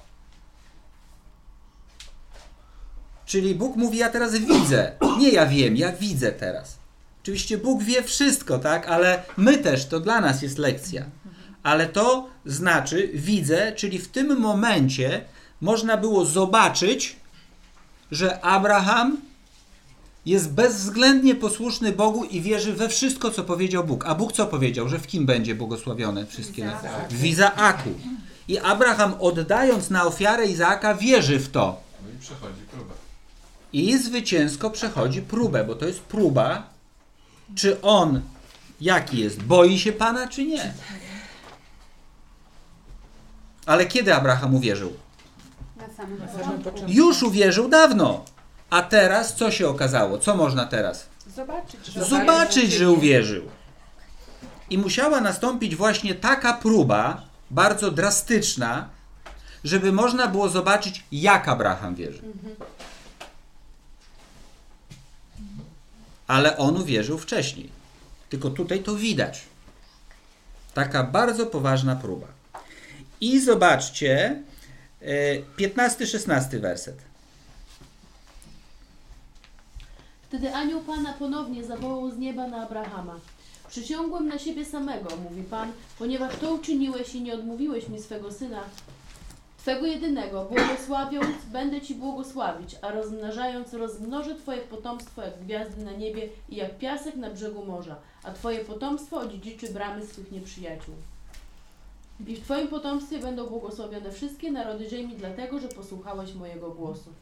Czyli Bóg mówi, ja teraz widzę. Nie ja wiem, ja widzę teraz. Oczywiście Bóg wie wszystko, tak? Ale my też, to dla nas jest lekcja. Ale to znaczy, widzę, czyli w tym momencie można było zobaczyć, że Abraham Jest bezwzględnie posłuszny Bogu i wierzy we wszystko, co powiedział Bóg. A Bóg co powiedział? Że w kim będzie błogosławione wszystkie? W Izaaku. I Abraham, oddając na ofiarę Izaaka, wierzy w to. No i przechodzi próbę. I zwycięsko przechodzi próbę, bo to jest próba, czy on, jaki jest, boi się Pana, czy nie. Ale kiedy Abraham uwierzył? Na samym Na samym początku. początku. Już uwierzył dawno. A teraz co się okazało? Co można teraz? Zobaczyć, że uwierzył. I musiała nastąpić właśnie taka próba, bardzo drastyczna, żeby można było zobaczyć, jak Abraham wierzy. Ale on uwierzył wcześniej. Tylko tutaj to widać. Taka bardzo poważna próba. I zobaczcie 15-16 werset. Wtedy anioł Pana ponownie zawołał z nieba na Abrahama. Przysiągłem na siebie samego, mówi Pan, ponieważ to uczyniłeś i nie odmówiłeś mi swego syna, Twego jedynego, błogosławiąc, będę Ci błogosławić, a rozmnażając, rozmnożę Twoje potomstwo jak gwiazdy na niebie i jak piasek na brzegu morza, a Twoje potomstwo odziedziczy bramy swych nieprzyjaciół. I w Twoim potomstwie będą błogosławione wszystkie narody ziemi, dlatego, że posłuchałeś mojego głosu.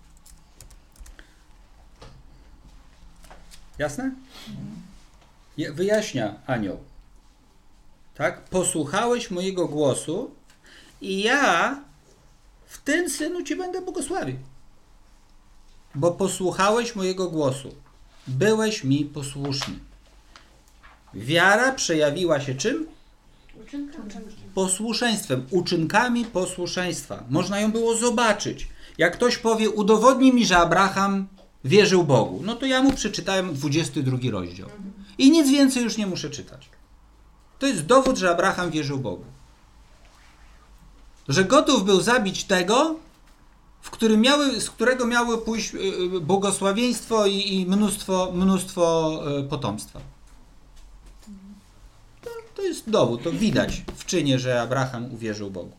Jasne? Wyjaśnia anioł. Tak? Posłuchałeś mojego głosu i ja w tym synu Ci będę błogosławił. Bo posłuchałeś mojego głosu. Byłeś mi posłuszny. Wiara przejawiła się czym? Posłuszeństwem. Uczynkami posłuszeństwa. Można ją było zobaczyć. Jak ktoś powie, udowodnij mi, że Abraham wierzył Bogu, no to ja mu przeczytałem 22 rozdział. I nic więcej już nie muszę czytać. To jest dowód, że Abraham wierzył Bogu. Że gotów był zabić tego, z którego miały pójść błogosławieństwo i mnóstwo potomstwa. To jest dowód, to widać w czynie, że Abraham uwierzył Bogu.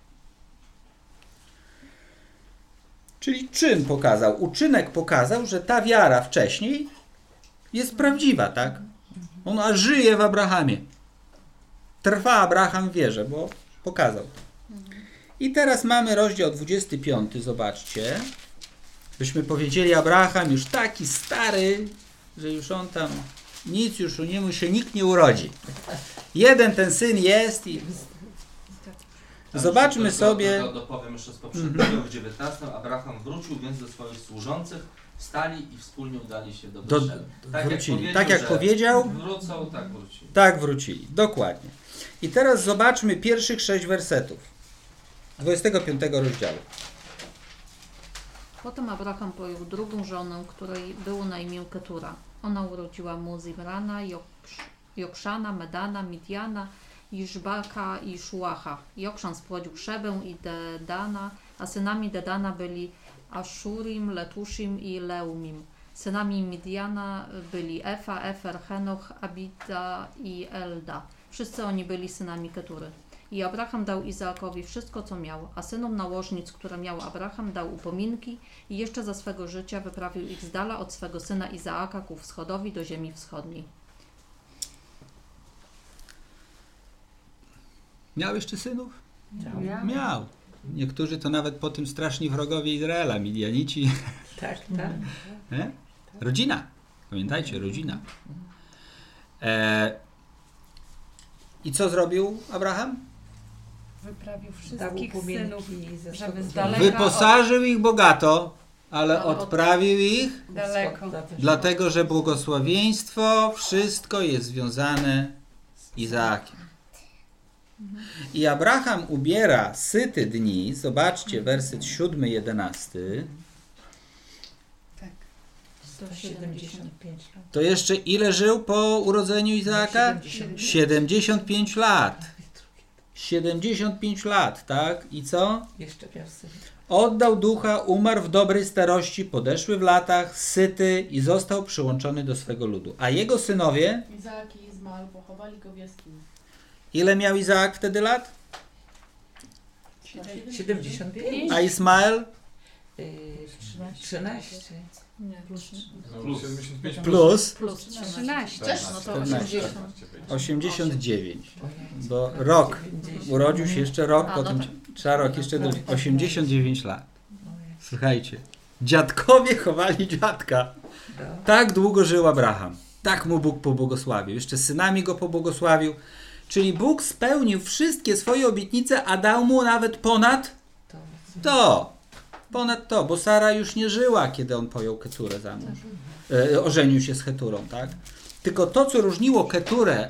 Czyli czyn pokazał? Uczynek pokazał, że ta wiara wcześniej jest prawdziwa, tak? Ona żyje w Abrahamie. Trwa Abraham w wierze, bo pokazał. I teraz mamy rozdział 25, zobaczcie. Byśmy powiedzieli, Abraham już taki stary, że już on tam nic już u niemu się nikt nie urodzi. Jeden ten syn jest i zobaczmy sobie. Dopowiem jeszcze z poprzedniego, w 19. Abraham wrócił więc do swoich służących, wstali i wspólnie udali się do Beszelu. Tak jak powiedział, wrócą, tak wrócili. Tak wrócili, dokładnie. I teraz zobaczmy pierwszych 6 wersetów 25 rozdziału. Potem Abraham pojął drugą żonę, której było na imię Ketura. Ona urodziła mu Zimrana, Jokszana, Medana, Midiana, Iszbaka i Szuacha. Jokszan spłodził Szebę i Dedana, a synami Dedana byli Aszurim, Letuszim i Leumim. Synami Midiana byli Efa, Efer, Henoch, Abida i Elda. Wszyscy oni byli synami Ketury. I Abraham dał Izaakowi wszystko, co miał, a synom nałożnic, które miał Abraham, dał upominki i jeszcze za swego życia wyprawił ich z dala od swego syna Izaaka ku wschodowi do ziemi wschodniej. Miał jeszcze synów? Ja? Miał. Niektórzy to nawet po tym straszni wrogowie Izraela, Midianici. Tak. Nie? Rodzina. Pamiętajcie, rodzina. I co zrobił Abraham? Wyprawił Dał wszystkich synów, upominki ze żeby wschodu. z daleka Wyposażył ich bogato, ale odprawił ich, daleko. dlatego że błogosławieństwo, wszystko jest związane z Izaakiem. I Abraham ubiera syty dni, zobaczcie werset 7-11, Tak. 175 lat. to jeszcze ile żył po urodzeniu Izaaka? 75 lat. 75 lat, tak? I co? Jeszcze miał syn. Oddał ducha, umarł w dobrej starości, podeszły w latach, syty i został przyłączony do swego ludu. A jego synowie, Izaak i Izmael pochowali go w jaskini. ile miał Izaak wtedy lat? 75. A Ismael? 13. Nie, No, 75 Plus plus 13. No to 14. 80. 89. Bo rok. Urodził się jeszcze rok, A, potem no tak. trzeba rok jeszcze do 89 lat. Słuchajcie, dziadkowie chowali dziadka. Tak długo żył Abraham. Tak mu Bóg pobłogosławił. Jeszcze synami go pobłogosławił. Czyli Bóg spełnił wszystkie swoje obietnice, a dał mu nawet ponad to. Ponad to, bo Sara już nie żyła, kiedy on pojął Keturę za mąż. Ożenił się z Keturą, tak? Tylko to, co różniło Keturę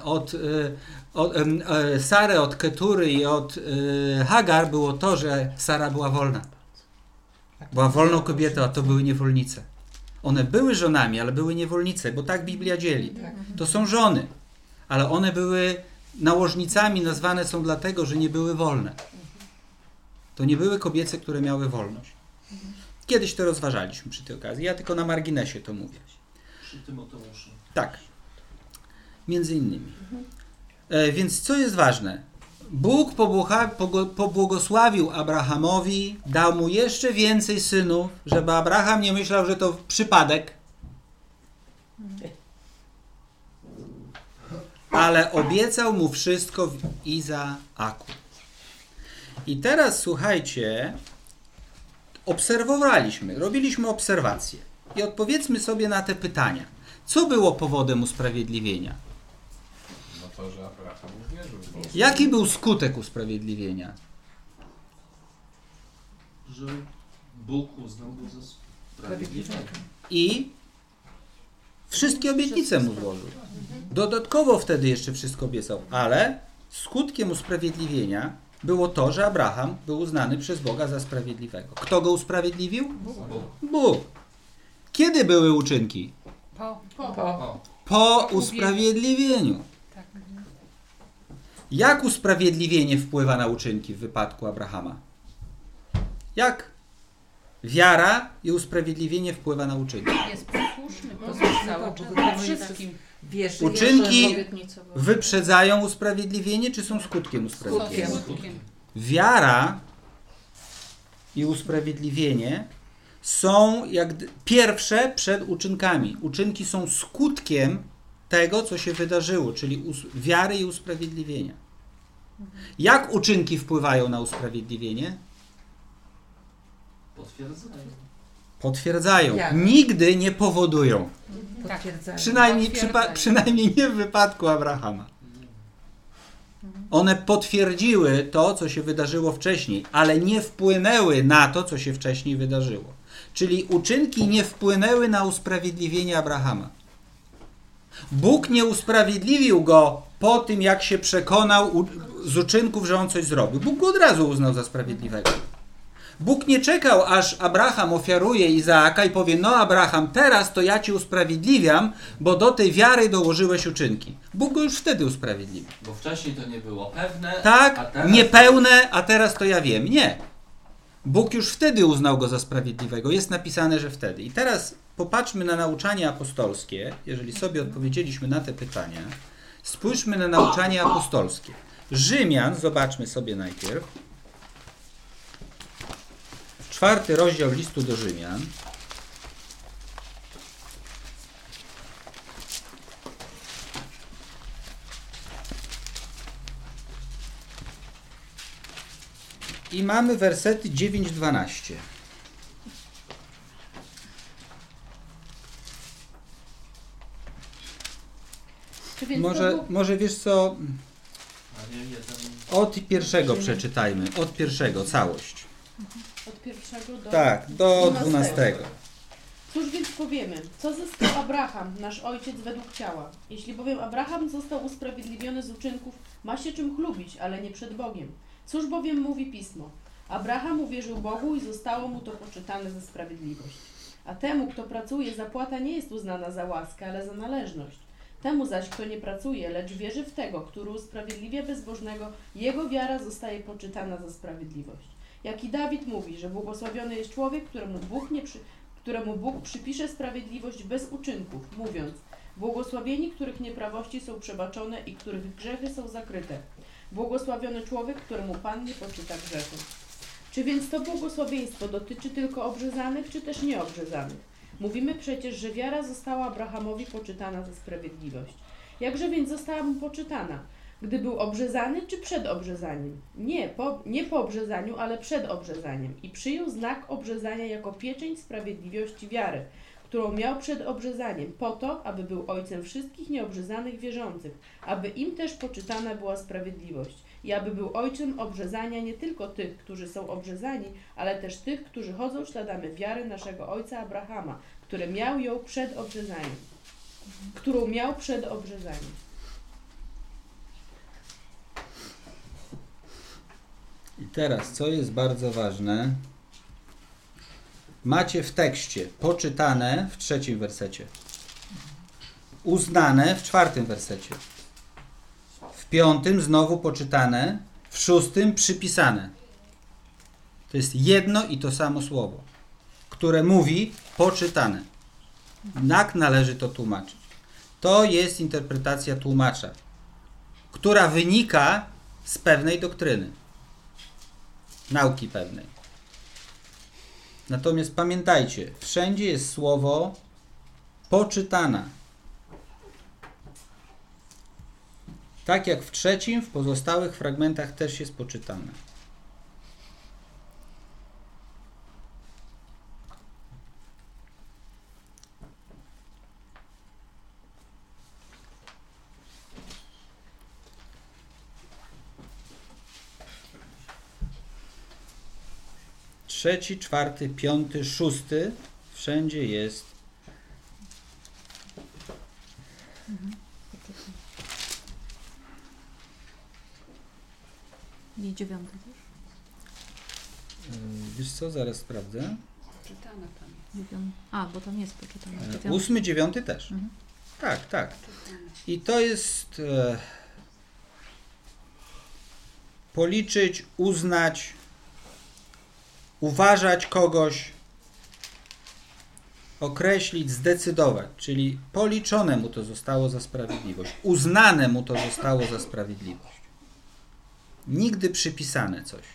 Sarę od Ketury i od Hagar, było to, że Sara była wolna. Była wolną kobietą, a to były niewolnice. One były żonami, ale były niewolnice, bo tak Biblia dzieli. To są żony, ale one były nałożnicami, nazwane są dlatego, że nie były wolne. To nie były kobiece, które miały wolność. Kiedyś to rozważaliśmy przy tej okazji. Ja tylko na marginesie to mówię. Przy Tymoteuszu. Tak. Między innymi. Więc co jest ważne? Bóg pobłogosławił Abrahamowi, dał mu jeszcze więcej synów, żeby Abraham nie myślał, że to przypadek. Ale obiecał mu wszystko w Izaaku. I teraz słuchajcie, obserwowaliśmy, robiliśmy obserwacje i odpowiedzmy sobie na te pytania. Co było powodem usprawiedliwienia? No to, że Abraham uwierzył. Jaki był skutek usprawiedliwienia? Że Bóg uznał go za sprawiedliwego. I wszystkie obietnice mu złożył. Dodatkowo wtedy jeszcze wszystko obiecał, ale skutkiem usprawiedliwienia było to, że Abraham był uznany przez Boga za sprawiedliwego. Kto go usprawiedliwił? Bóg. Kiedy były uczynki? Po usprawiedliwieniu. Tak. Jak usprawiedliwienie wpływa na uczynki w wypadku Abrahama? Jak? Wiara i usprawiedliwienie wpływa na uczynki. Jest posłuszny, Cały posłuszny wszystkim. Uczynki wyprzedzają usprawiedliwienie, czy są skutkiem usprawiedliwienia? Skutkiem. Wiara i usprawiedliwienie są jak pierwsze przed uczynkami. Uczynki są skutkiem tego, co się wydarzyło, czyli wiary i usprawiedliwienia. Jak uczynki wpływają na usprawiedliwienie? Potwierdzają. Jak? Nigdy nie powodują. Potwierdzają. Przynajmniej nie w wypadku Abrahama. One potwierdziły to, co się wydarzyło wcześniej, ale nie wpłynęły na to, co się wcześniej wydarzyło. Czyli uczynki nie wpłynęły na usprawiedliwienie Abrahama. Bóg nie usprawiedliwił go po tym, jak się przekonał z uczynków, że on coś zrobił. Bóg go od razu uznał za sprawiedliwego. Bóg nie czekał, aż Abraham ofiaruje Izaaka i powie: no Abraham, teraz to ja cię usprawiedliwiam, bo do tej wiary dołożyłeś uczynki. Bóg go już wtedy usprawiedliwił. Bo wcześniej to nie było pewne, Tak, a teraz... niepełne, a teraz to ja wiem. Nie. Bóg już wtedy uznał go za sprawiedliwego. Jest napisane, że wtedy. I teraz popatrzmy na nauczanie apostolskie. Jeżeli sobie odpowiedzieliśmy na te pytania, spójrzmy na nauczanie apostolskie. Rzymian, zobaczmy sobie najpierw. 4 rozdział listu do Rzymian. I mamy wersety 9-12. Czy więc znowu- Może wiesz co, A nie jeden... od pierwszego przeczytajmy. Od pierwszego, całość. Od pierwszego do... Tak, do 12. Cóż więc powiemy? Co zyskał Abraham, nasz ojciec według ciała? Jeśli bowiem Abraham został usprawiedliwiony z uczynków, ma się czym chlubić, ale nie przed Bogiem. Cóż bowiem mówi Pismo? Abraham uwierzył Bogu i zostało mu to poczytane za sprawiedliwość. A temu, kto pracuje, zapłata nie jest uznana za łaskę, ale za należność. Temu zaś, kto nie pracuje, lecz wierzy w tego, który usprawiedliwia bezbożnego, jego wiara zostaje poczytana za sprawiedliwość. Jak i Dawid mówi, że błogosławiony jest człowiek, któremu Bóg przypisze sprawiedliwość bez uczynków, mówiąc: błogosławieni, których nieprawości są przebaczone i których grzechy są zakryte. Błogosławiony człowiek, któremu Pan nie poczyta grzechu. Czy więc to błogosławieństwo dotyczy tylko obrzezanych, czy też nieobrzezanych? Mówimy przecież, że wiara została Abrahamowi poczytana za sprawiedliwość. Jakże więc została mu poczytana? Gdy był obrzezany, czy przed obrzezaniem? Nie po obrzezaniu, ale przed obrzezaniem. I przyjął znak obrzezania jako pieczęć sprawiedliwości wiary, którą miał przed obrzezaniem, po to, aby był ojcem wszystkich nieobrzezanych wierzących, aby im też poczytana była sprawiedliwość i aby był ojcem obrzezania nie tylko tych, którzy są obrzezani, ale też tych, którzy chodzą śladami wiary naszego ojca Abrahama, którą miał przed obrzezaniem. I teraz, co jest bardzo ważne, macie w tekście poczytane w 3 wersecie, uznane w 4 wersecie, w 5 znowu poczytane, w 6 przypisane. To jest jedno i to samo słowo, które mówi poczytane. Jak należy to tłumaczyć? To jest interpretacja tłumacza, która wynika z pewnej doktryny, nauki pewnej. Natomiast pamiętajcie, wszędzie jest słowo poczytana. Tak jak w 3, w pozostałych fragmentach też jest poczytane. Trzeci, 4, 5, 6 wszędzie jest I 9 też? Wiesz co, zaraz sprawdzę. Czytane tam jest. 9. A, bo tam jest poczytane. 8, 9 też. Mhm. Tak, tak. Czytane. I to jest policzyć, uznać, uważać kogoś, określić, zdecydować, czyli policzone mu to zostało za sprawiedliwość, uznane mu to zostało za sprawiedliwość. Nigdy przypisane coś.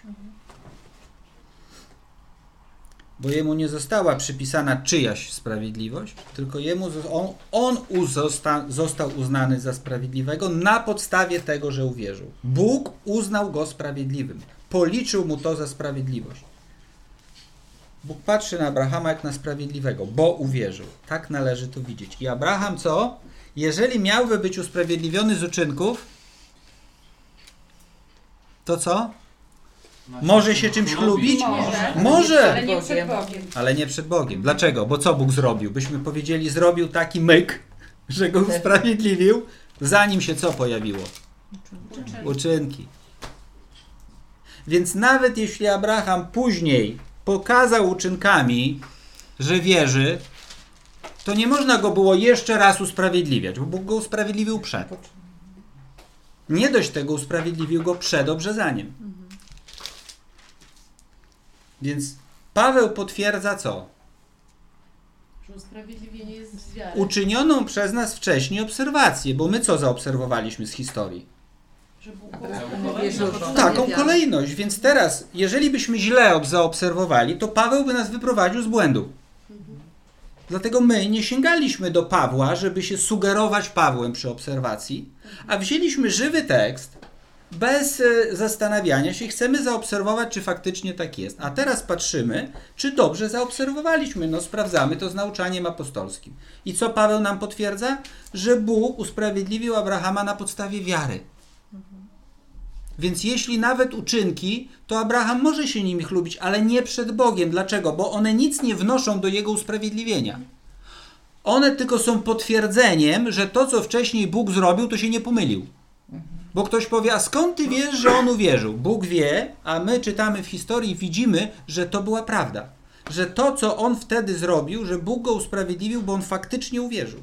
Bo jemu nie została przypisana czyjaś sprawiedliwość, tylko jemu on został uznany za sprawiedliwego na podstawie tego, że uwierzył. Bóg uznał go sprawiedliwym. Policzył mu to za sprawiedliwość. Bóg patrzy na Abrahama jak na sprawiedliwego, bo uwierzył. Tak należy to widzieć. I Abraham co? Jeżeli miałby być usprawiedliwiony z uczynków, to co? Może się czymś chlubić? Może. Ale nie przed Bogiem. Ale nie przed Bogiem. Dlaczego? Bo co Bóg zrobił? Byśmy powiedzieli, zrobił taki myk, że go usprawiedliwił, zanim się co pojawiło? Uczynki. Więc nawet jeśli Abraham później pokazał uczynkami, że wierzy, to nie można go było jeszcze raz usprawiedliwiać, bo Bóg go usprawiedliwił przed. Nie dość tego, usprawiedliwił go przed obrzezaniem. Więc Paweł potwierdza co? Że usprawiedliwienie jest z wiary. Uczynioną przez nas wcześniej obserwację, bo my co zaobserwowaliśmy z historii? Że Bóg Taką kolejność, więc teraz, jeżeli byśmy źle zaobserwowali, to Paweł by nas wyprowadził z błędu. Dlatego my nie sięgaliśmy do Pawła, żeby się sugerować Pawłem przy obserwacji, a wzięliśmy żywy tekst, bez zastanawiania się, chcemy zaobserwować, czy faktycznie tak jest. A teraz patrzymy, czy dobrze zaobserwowaliśmy. No sprawdzamy to z nauczaniem apostolskim. I co Paweł nam potwierdza? Że Bóg usprawiedliwił Abrahama na podstawie wiary. Więc jeśli nawet uczynki, to Abraham może się nimi chlubić, ale nie przed Bogiem. Dlaczego? Bo one nic nie wnoszą do jego usprawiedliwienia. One tylko są potwierdzeniem, że to, co wcześniej Bóg zrobił, to się nie pomylił. Bo ktoś powie, a skąd ty wiesz, że on uwierzył? Bóg wie, a my czytamy w historii i widzimy, że to była prawda. Że to, co on wtedy zrobił, że Bóg go usprawiedliwił, bo on faktycznie uwierzył.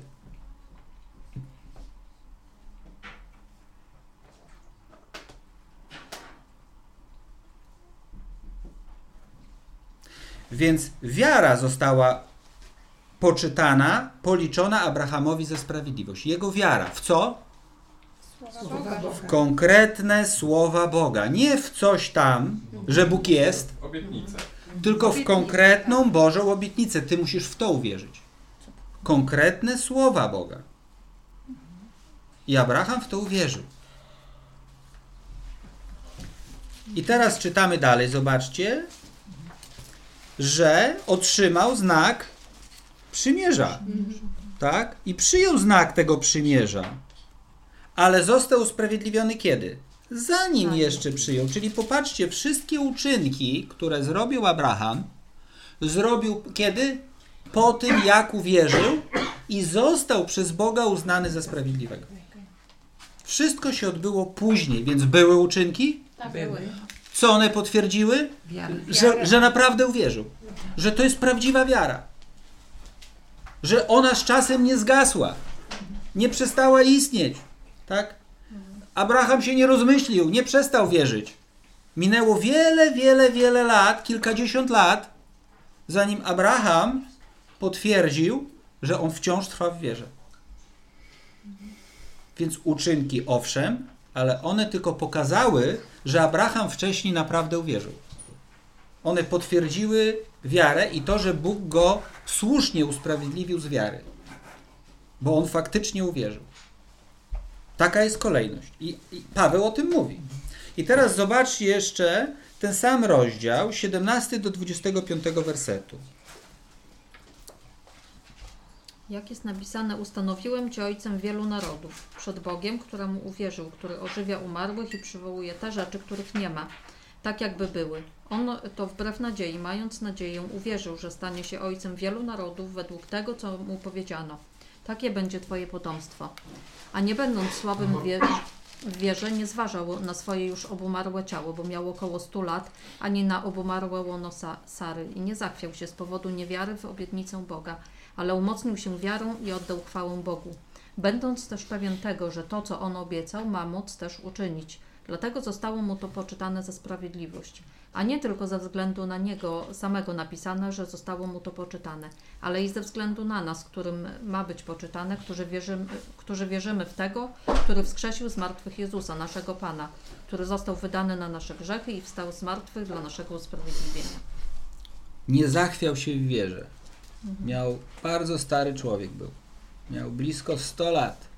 Więc wiara została poczytana, policzona Abrahamowi za sprawiedliwość. Jego wiara w co? W konkretne słowa Boga. Nie w coś tam, że Bóg jest, Obietnicę. tylko w konkretną Bożą obietnicę. Ty musisz w to uwierzyć. Konkretne słowa Boga. I Abraham w to uwierzył. I teraz czytamy dalej, zobaczcie, że otrzymał znak przymierza. Tak? I przyjął znak tego przymierza. Ale został usprawiedliwiony kiedy? Zanim jeszcze przyjął. Czyli popatrzcie, wszystkie uczynki, które zrobił Abraham, zrobił kiedy? Po tym, jak uwierzył i został przez Boga uznany za sprawiedliwego. Wszystko się odbyło później, więc były uczynki? Tak, Były. Co one potwierdziły? Wiary. Że naprawdę uwierzył. Że to jest prawdziwa wiara. Że ona z czasem nie zgasła. Nie przestała istnieć. Tak? Abraham się nie rozmyślił, nie przestał wierzyć. Minęło wiele lat, kilkadziesiąt lat, zanim Abraham potwierdził, że on wciąż trwa w wierze. Więc uczynki owszem, ale one tylko pokazały, że Abraham wcześniej naprawdę uwierzył. One potwierdziły wiarę i to, że Bóg go słusznie usprawiedliwił z wiary. Bo on faktycznie uwierzył. Taka jest kolejność. I Paweł o tym mówi. I teraz zobaczcie jeszcze ten sam rozdział, 17 do 25 wersetu. Jak jest napisane, ustanowiłem Cię ojcem wielu narodów, przed Bogiem, któremu uwierzył, który ożywia umarłych i przywołuje te rzeczy, których nie ma, tak jakby były. On to wbrew nadziei, mając nadzieję, uwierzył, że stanie się ojcem wielu narodów według tego, co mu powiedziano. Takie będzie Twoje potomstwo. A nie będąc słabym w wierze, nie zważał na swoje już obumarłe ciało, bo miało około 100 lat, ani na obumarłe łono Sary i nie zachwiał się z powodu niewiary w obietnicę Boga, ale umocnił się wiarą i oddał chwałę Bogu, będąc też pewien tego, że to, co on obiecał, ma moc też uczynić. Dlatego zostało mu to poczytane za sprawiedliwość, a nie tylko ze względu na niego samego napisane, że zostało mu to poczytane, ale i ze względu na nas, którym ma być poczytane, którzy wierzymy w tego, który wskrzesił z martwych Jezusa, naszego Pana, który został wydany na nasze grzechy i wstał z martwych dla naszego usprawiedliwienia. Nie zachwiał się w wierze. Miał bardzo stary człowiek był. Miał blisko 100 lat.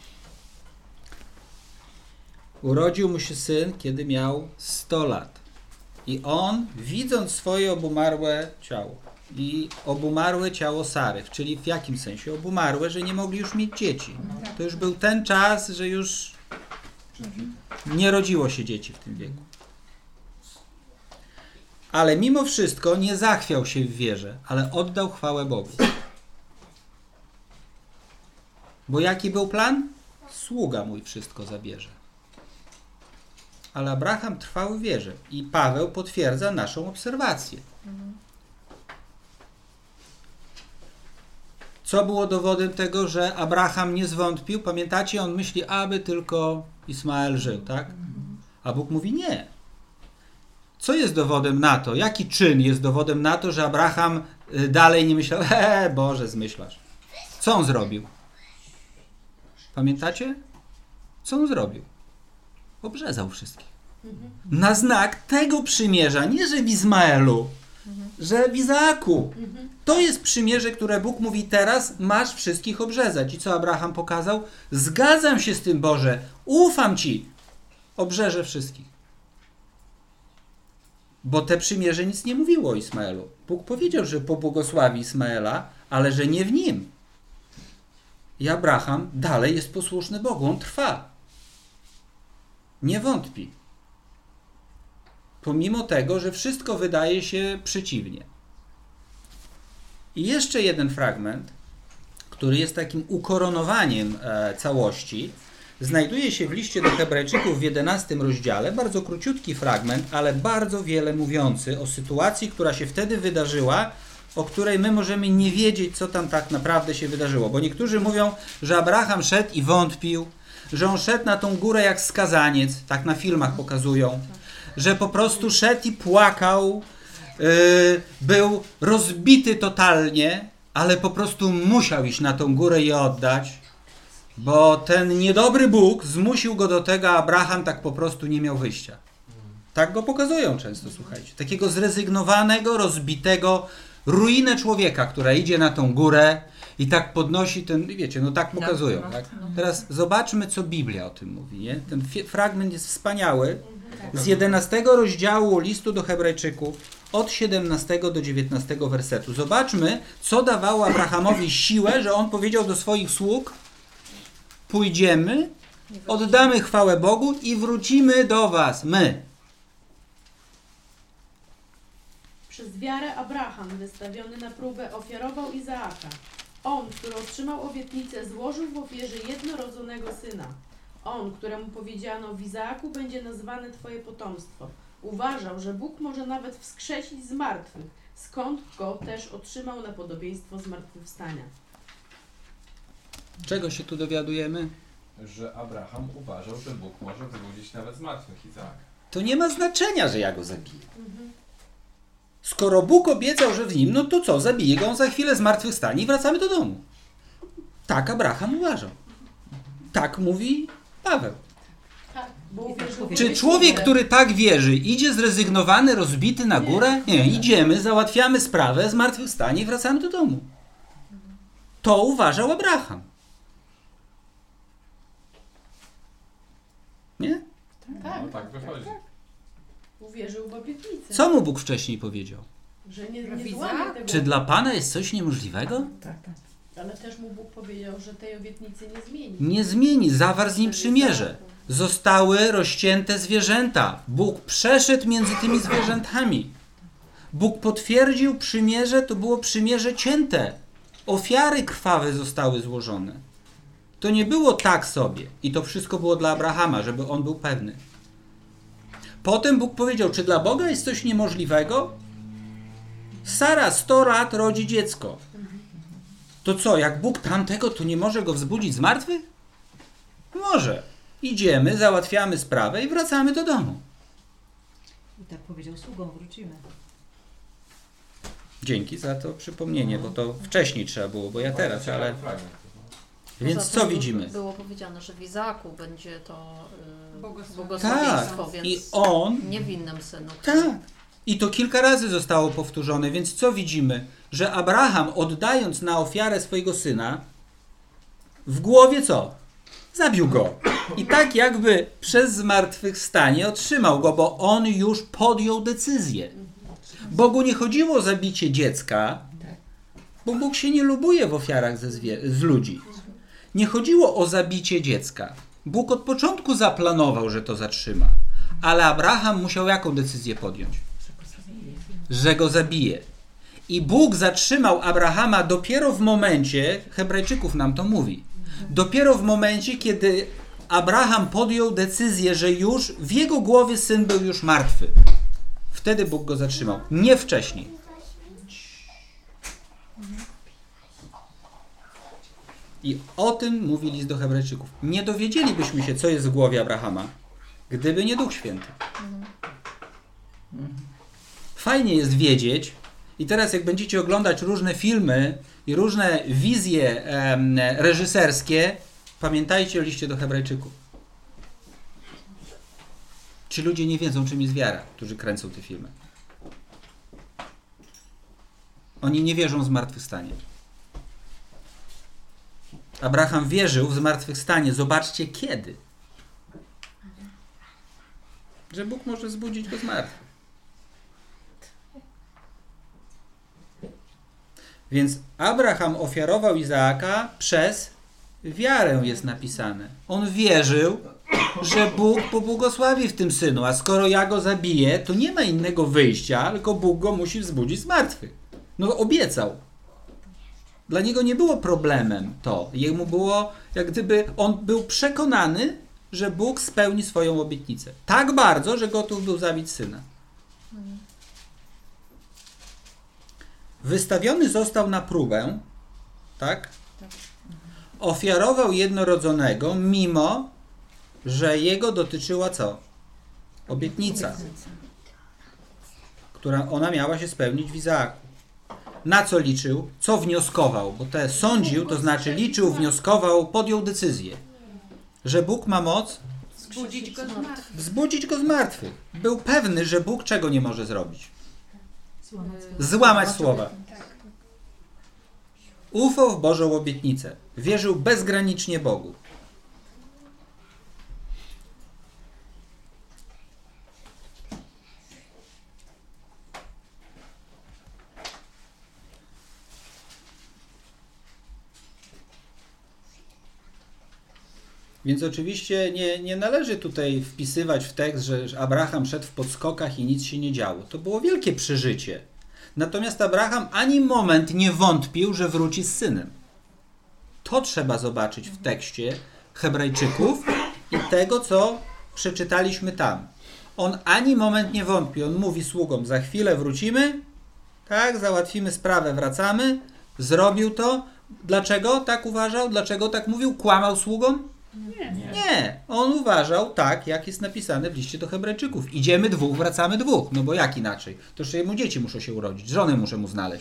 Urodził mu się syn, kiedy miał 100 lat. I on, widząc swoje obumarłe ciało i obumarłe ciało Sary, czyli w jakim sensie? Obumarłe, że nie mogli już mieć dzieci. To już był ten czas, że już nie rodziło się dzieci w tym wieku. Ale mimo wszystko nie zachwiał się w wierze, ale oddał chwałę Bogu. Bo jaki był plan? Sługa mój wszystko zabierze. Ale Abraham trwał w wierze i Paweł potwierdza naszą obserwację. Co było dowodem tego, że Abraham nie zwątpił? Pamiętacie, on myśli, aby tylko Ismael żył, tak? A Bóg mówi nie. Co jest dowodem na to? Jaki czyn jest dowodem na to, że Abraham dalej nie myślał, Boże, zmyślasz. Co on zrobił? Pamiętacie? Co on zrobił? Obrzezał wszystkich. Na znak tego przymierza, nie że w Izmaelu, że w Izaaku. To jest przymierze, które Bóg mówi teraz, masz wszystkich obrzezać. I co Abraham pokazał? Zgadzam się z tym, Boże, ufam Ci. Obrzeżę wszystkich. Bo te przymierze nic nie mówiło o Ismaelu. Bóg powiedział, że pobłogosławi Ismaela, ale że nie w nim. I Abraham dalej jest posłuszny Bogu. On trwa. Nie wątpi. Pomimo tego, że wszystko wydaje się przeciwnie. I jeszcze jeden fragment, który jest takim ukoronowaniem całości, znajduje się w liście do Hebrajczyków w 11 rozdziale. Bardzo króciutki fragment, ale bardzo wiele mówiący o sytuacji, która się wtedy wydarzyła, o której my możemy nie wiedzieć, co tam tak naprawdę się wydarzyło. Bo niektórzy mówią, że Abraham szedł i wątpił, że on szedł na tą górę jak skazaniec, tak na filmach pokazują, że po prostu szedł i płakał, był rozbity totalnie, ale po prostu musiał iść na tą górę i oddać. Bo ten niedobry Bóg zmusił go do tego, a Abraham tak po prostu nie miał wyjścia. Tak go pokazują często, słuchajcie. Takiego zrezygnowanego, rozbitego, ruinę człowieka, która idzie na tą górę i tak podnosi ten, wiecie, no tak pokazują. Tak? Teraz zobaczmy, co Biblia o tym mówi. Nie? Ten fragment jest wspaniały. Z 11 rozdziału listu do Hebrajczyków, od 17 do 19 wersetu. Zobaczmy, co dawało Abrahamowi siłę, że on powiedział do swoich sług: pójdziemy, oddamy chwałę Bogu i wrócimy do was, my. Przez wiarę Abraham, wystawiony na próbę, ofiarował Izaaka. On, który otrzymał obietnicę, złożył w ofierze jednorodzonego syna. On, któremu powiedziano: w Izaaku będzie nazwane twoje potomstwo. Uważał, że Bóg może nawet wskrzesić z martwych, skąd go też otrzymał na podobieństwo zmartwychwstania. Czego się tu dowiadujemy? Że Abraham uważał, że Bóg może wzbudzić nawet z martwych Izaaka. To nie ma znaczenia, że ja go zabiję. Skoro Bóg obiecał, że w nim, no to co? Zabije go, on za chwilę zmartwychwstanie i wracamy do domu. Tak Abraham uważał. Tak mówi Paweł. Tak, bo uwierzył w Czy obietnicę. człowiek, który tak wierzy, idzie zrezygnowany, rozbity na górę? Nie, idziemy, załatwiamy sprawę, zmartwychwstanie i wracamy do domu. To uważał Abraham. Nie? Tak, No tak wychodzi. uwierzył w obietnicę. Co mu Bóg wcześniej powiedział? Że nie W złamie tego. Czy dla Pana jest coś niemożliwego? Tak. Ale też mu Bóg powiedział, że tej obietnicy nie zmieni. Nie zmieni, zawarł z nim przymierze. Zostały rozcięte zwierzęta. Bóg przeszedł między tymi zwierzętami. Bóg potwierdził przymierze, to było przymierze cięte. Ofiary krwawe zostały złożone. To nie było tak sobie. I to wszystko było dla Abrahama, żeby on był pewny. Potem Bóg powiedział, czy dla Boga jest coś niemożliwego? Sara 100 lat rodzi dziecko. To co, jak Bóg tamtego, to nie może go wzbudzić z martwych? Może. Idziemy, załatwiamy sprawę i wracamy do domu. I tak powiedział sługom, wrócimy. Dzięki za to przypomnienie, bo to wcześniej trzeba było, bo ja teraz, ale... Fragment. Więc Poza co tym widzimy? Było powiedziane, że w Izaaku będzie to Błogosławieństwo. błogosławieństwo, Tak, więc i on... niewinnym synu. Tak. I to kilka razy zostało powtórzone, więc co widzimy? Że Abraham, oddając na ofiarę swojego syna, w głowie co? Zabił go. I tak jakby przez zmartwychwstanie otrzymał go, bo on już podjął decyzję. Bogu nie chodziło o zabicie dziecka, bo Bóg się nie lubuje w ofiarach z ludzi. Nie chodziło o zabicie dziecka. Bóg od początku zaplanował, że to zatrzyma. Ale Abraham musiał jaką decyzję podjąć? Że go zabije. I Bóg zatrzymał Abrahama dopiero w momencie, Hebrajczyków nam to mówi, dopiero w momencie, kiedy Abraham podjął decyzję, że już w jego głowie syn był już martwy. Wtedy Bóg go zatrzymał, nie wcześniej. I o tym mówi list do Hebrajczyków. Nie dowiedzielibyśmy się, co jest w głowie Abrahama, gdyby nie Duch Święty. Fajnie jest wiedzieć, i teraz jak będziecie oglądać różne filmy i różne wizje reżyserskie, pamiętajcie o liście do Hebrajczyków. Ci ludzie nie wiedzą, czym jest wiara, którzy kręcą te filmy. Oni nie wierzą w zmartwychwstanie. Abraham wierzył w zmartwychwstanie. Zobaczcie kiedy. Że Bóg może zbudzić go z martwych. Więc Abraham ofiarował Izaaka przez wiarę, jest napisane. On wierzył, że Bóg pobłogosławi w tym synu, a skoro ja go zabiję, to nie ma innego wyjścia, tylko Bóg go musi wzbudzić z martwych. No obiecał. Dla niego nie było problemem to. Jemu było, jak gdyby on był przekonany, że Bóg spełni swoją obietnicę. Tak bardzo, że gotów był zabić syna. Wystawiony został na próbę, tak? Ofiarował jednorodzonego, mimo że jego dotyczyła co? Obietnica, która ona miała się spełnić w Izaaku. Na co liczył? Co wnioskował? Bo te sądził, to znaczy liczył, wnioskował, podjął decyzję. Że Bóg ma moc Zbudzić go z martwych. wzbudzić go z martwych. Był pewny, że Bóg czego nie może zrobić? Złamać słowa. Ufał w Bożą obietnicę. Wierzył bezgranicznie Bogu. Więc oczywiście nie należy tutaj wpisywać w tekst, że Abraham szedł w podskokach i nic się nie działo. To było wielkie przeżycie. Natomiast Abraham ani moment nie wątpił, że wróci z synem. To trzeba zobaczyć w tekście Hebrajczyków i tego, co przeczytaliśmy tam. On ani moment nie wątpi. On mówi sługom, za chwilę wrócimy, tak, załatwimy sprawę, wracamy. Zrobił to. Dlaczego tak uważał? Dlaczego tak mówił? Kłamał sługom? Nie. On uważał tak, jak jest napisane w liście do Hebrajczyków. Idziemy dwóch, wracamy dwóch. No bo jak inaczej? To jeszcze mu dzieci muszą się urodzić. Żonę muszę mu znaleźć.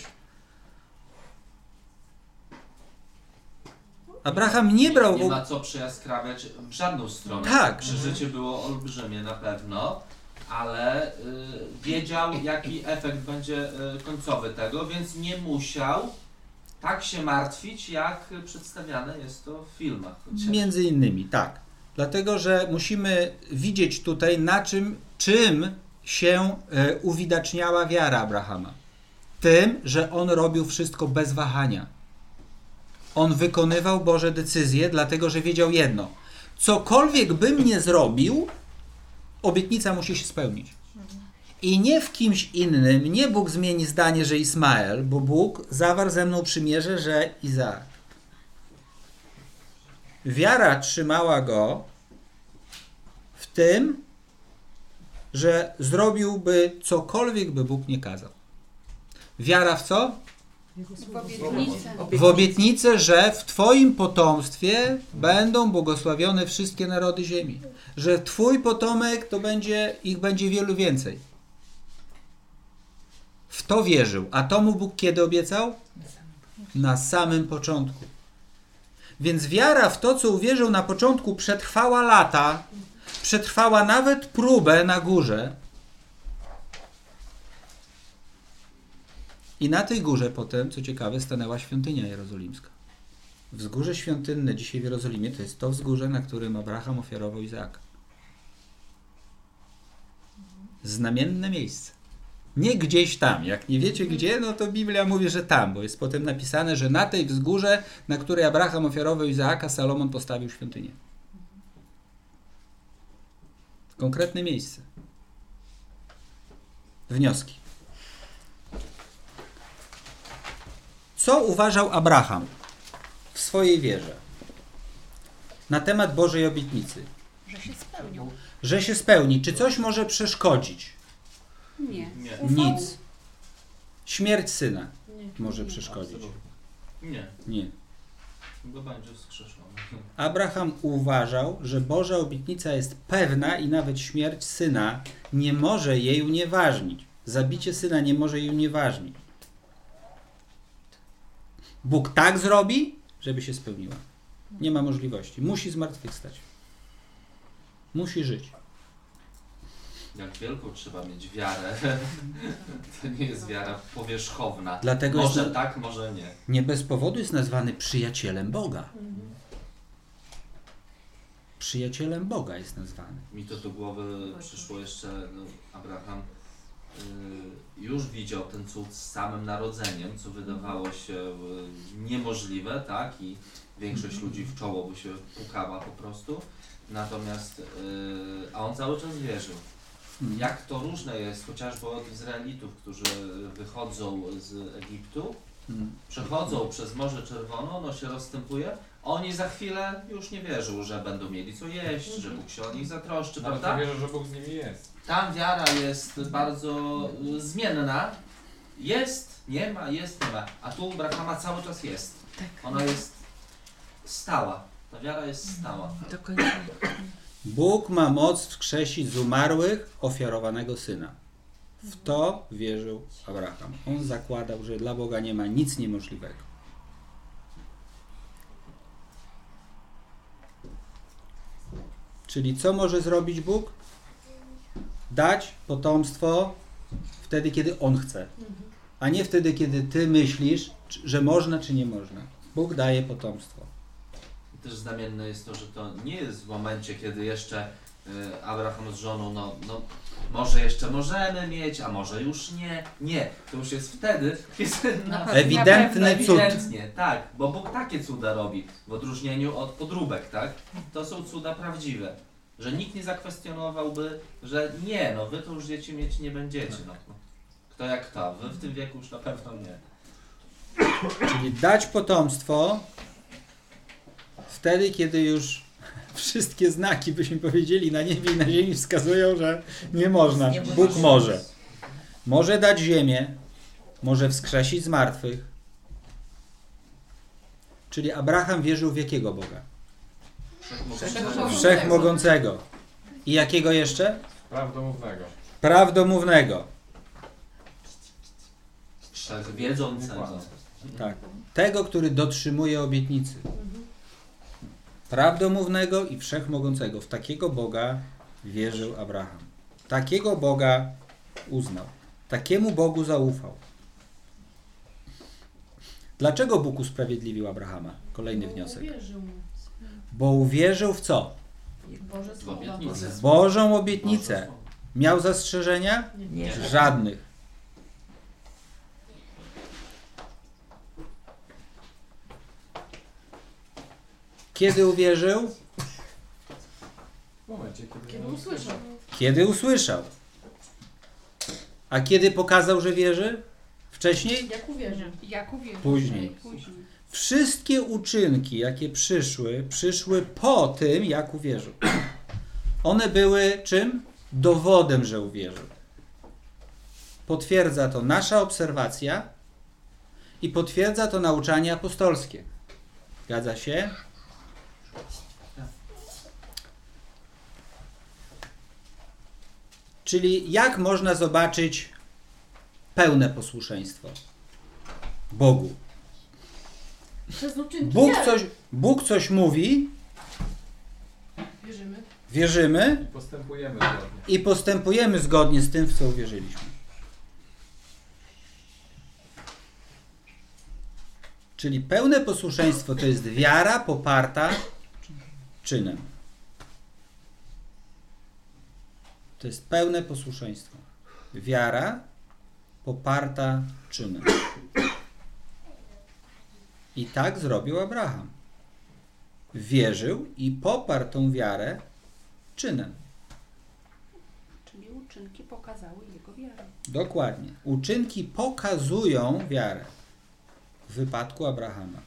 Abraham nie brał... Nie ma co przejaskrawiać w żadną stronę. Tak. Przeżycie było olbrzymie na pewno, ale wiedział, jaki efekt będzie końcowy tego, więc nie musiał tak się martwić, jak przedstawiane jest to w filmach. Między innymi, tak. Dlatego, że musimy widzieć tutaj, czym się uwidaczniała wiara Abrahama. Tym, że on robił wszystko bez wahania. On wykonywał Boże decyzje, dlatego, że wiedział jedno. Cokolwiek bym nie zrobił, obietnica musi się spełnić. I nie w kimś innym, nie Bóg zmieni zdanie, że Ismael, bo Bóg zawarł ze mną przymierze, że Izaak. Wiara trzymała go w tym, że zrobiłby cokolwiek by Bóg nie kazał. Wiara w co? W obietnicę, że w Twoim potomstwie będą błogosławione wszystkie narody ziemi. Że Twój potomek to ich będzie wielu więcej. W to wierzył. A to mu Bóg kiedy obiecał? Na samym początku. Więc wiara w to, co uwierzył na początku, przetrwała lata, przetrwała nawet próbę na górze. I na tej górze potem, co ciekawe, stanęła świątynia jerozolimska. Wzgórze świątynne dzisiaj w Jerozolimie to jest to wzgórze, na którym Abraham ofiarował Izaaka. Znamienne miejsce. Nie gdzieś tam. Jak nie wiecie gdzie, no to Biblia mówi, że tam, bo jest potem napisane, że na tej wzgórze, na której Abraham ofiarował Izaaka, Salomon postawił świątynię. Konkretne miejsce. Wnioski. Co uważał Abraham w swojej wierze na temat Bożej obietnicy? Że się spełnił. Że się spełni. Czy coś może przeszkodzić? Nie. Nic. Śmierć syna może przeszkodzić. Nie. Nie. Bo będzie wskrzeszony. Abraham uważał, że Boża obietnica jest pewna i nawet śmierć syna nie może jej unieważnić. Zabicie syna nie może jej unieważnić. Bóg tak zrobi, żeby się spełniła. Nie ma możliwości. Musi zmartwychwstać. Musi żyć. Jak wielką trzeba mieć wiarę, to nie jest wiara powierzchowna. Dlatego może jest tak, może nie. Nie bez powodu jest nazwany przyjacielem Boga. Przyjacielem Boga jest nazwany. Mi to do głowy przyszło jeszcze, Abraham już widział ten cud z samym narodzeniem, co wydawało się niemożliwe, tak? I większość ludzi w czoło by się pukała po prostu. Natomiast, a on cały czas wierzył. Jak to różne jest, chociażby od Izraelitów, którzy wychodzą z Egiptu, przechodzą przez Morze Czerwone, ono się rozstępuje, oni za chwilę już nie wierzą, że będą mieli co jeść, że Bóg się o nich zatroszczy, Nawet prawda? nie wierzę, że Bóg z nimi jest. Tam wiara jest bardzo zmienna. Jest, nie ma, jest, nie ma. A tu u Abrahama cały czas jest. Ona jest stała. Ta wiara jest stała. Do końca. Bóg ma moc wskrzesić z umarłych ofiarowanego syna. W to wierzył Abraham. On zakładał, że dla Boga nie ma nic niemożliwego. Czyli co może zrobić Bóg? Dać potomstwo wtedy, kiedy On chce, a nie wtedy, kiedy ty myślisz, że można, czy nie można. Bóg daje potomstwo. I też znamienne jest to, że to nie jest w momencie, kiedy jeszcze Abraham z żoną, no może jeszcze możemy mieć, a może już nie. Nie, to już jest wtedy, kiedy ewidentny cud. Ewidentnie, tak, bo Bóg takie cuda robi, w odróżnieniu od podróbek, tak? To są cuda prawdziwe, że nikt nie zakwestionowałby, że nie, no wy to już dzieci mieć nie będziecie, no. Kto jak kto, wy w tym wieku już na pewno nie. Czyli dać potomstwo wtedy, kiedy już wszystkie znaki, byśmy powiedzieli, na niebie i na ziemi wskazują, że nie można. Bóg może. Może dać ziemię, może wskrzesić z martwych. Czyli Abraham wierzył w jakiego Boga? Wszechmogącego. I jakiego jeszcze? Prawdomównego. Prawdomównego. Wszechwiedzącego. Tak. Tego, który dotrzymuje obietnicy. Prawdomównego i wszechmogącego. W takiego Boga wierzył Abraham. Takiego Boga uznał. Takiemu Bogu zaufał. Dlaczego Bóg usprawiedliwił Abrahama? Kolejny wniosek. Bo uwierzył w co? Boże słowa. Obietnicę. W Bożą obietnicę. Miał zastrzeżenia? Nie. Żadnych. Kiedy uwierzył? W momencie, Kiedy usłyszał. Kiedy usłyszał. A kiedy pokazał, że wierzy? Wcześniej? Jak uwierzył. Jak uwierzył? Później. Później. Wszystkie uczynki, jakie przyszły po tym, jak uwierzył. One były czym? Dowodem, że uwierzył. Potwierdza to nasza obserwacja i potwierdza to nauczanie apostolskie. Zgadza się? Czyli jak można zobaczyć pełne posłuszeństwo Bogu? Przez uczynki Bóg coś mówi, wierzymy. wierzymy postępujemy zgodnie. i postępujemy zgodnie z tym, w co uwierzyliśmy. Czyli pełne posłuszeństwo to jest wiara poparta czynem. To jest pełne posłuszeństwo. Wiara poparta czynem. I tak zrobił Abraham. Wierzył i poparł tą wiarę czynem. Czyli uczynki pokazały jego wiarę. Dokładnie. Uczynki pokazują wiarę. W wypadku Abrahama.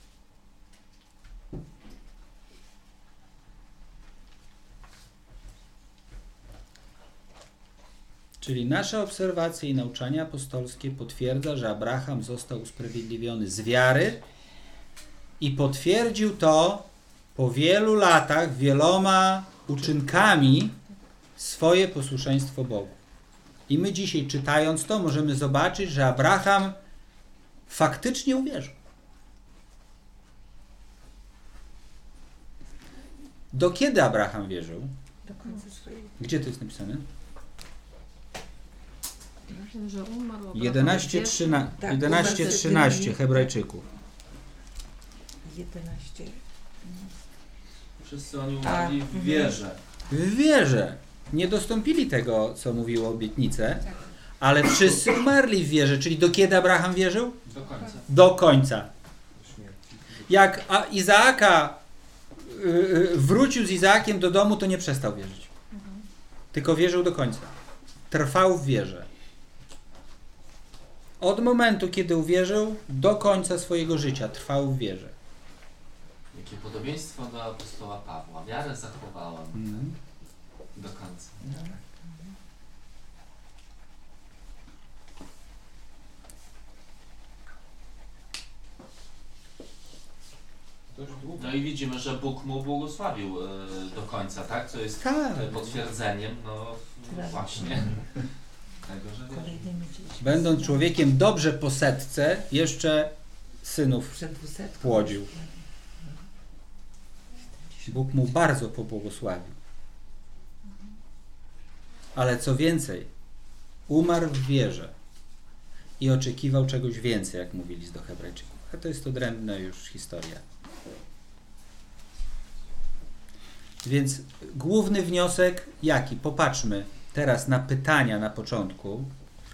Czyli nasze obserwacje i nauczania apostolskie potwierdza, że Abraham został usprawiedliwiony z wiary i potwierdził to po wielu latach, wieloma uczynkami swoje posłuszeństwo Bogu. I my dzisiaj, czytając to, możemy zobaczyć, że Abraham faktycznie uwierzył. Do kiedy Abraham wierzył? Do końca swojej. Gdzie to jest napisane? Że umarł 11:13 Hebrajczyków. 11. Wszyscy oni umarli w wierze. W wierze. Nie dostąpili tego, co mówiło obietnice, ale wszyscy umarli w wierze. Czyli do kiedy Abraham wierzył? Do końca. Do końca. Jak Izaaka wrócił z Izaakiem do domu, to nie przestał wierzyć. Tylko wierzył do końca. Trwał w wierze. Od momentu, kiedy uwierzył, do końca swojego życia trwał w wierze. Jakie podobieństwo do apostoła Pawła. Wiarę zachowałem do końca. Dość długo. No i widzimy, że Bóg mu błogosławił do końca, tak? Co jest Tak. potwierdzeniem, no właśnie. Tego, że wierzy. Kolejnymi dziećmi. Będąc człowiekiem dobrze po setce, jeszcze synów Przed 200. płodził. Bóg mu bardzo pobłogosławił. Ale co więcej, umarł w wierze i oczekiwał czegoś więcej, jak mówi list do Hebrajczyków. A to jest odrębna już historia. Więc główny wniosek jaki? Popatrzmy teraz na pytania na początku.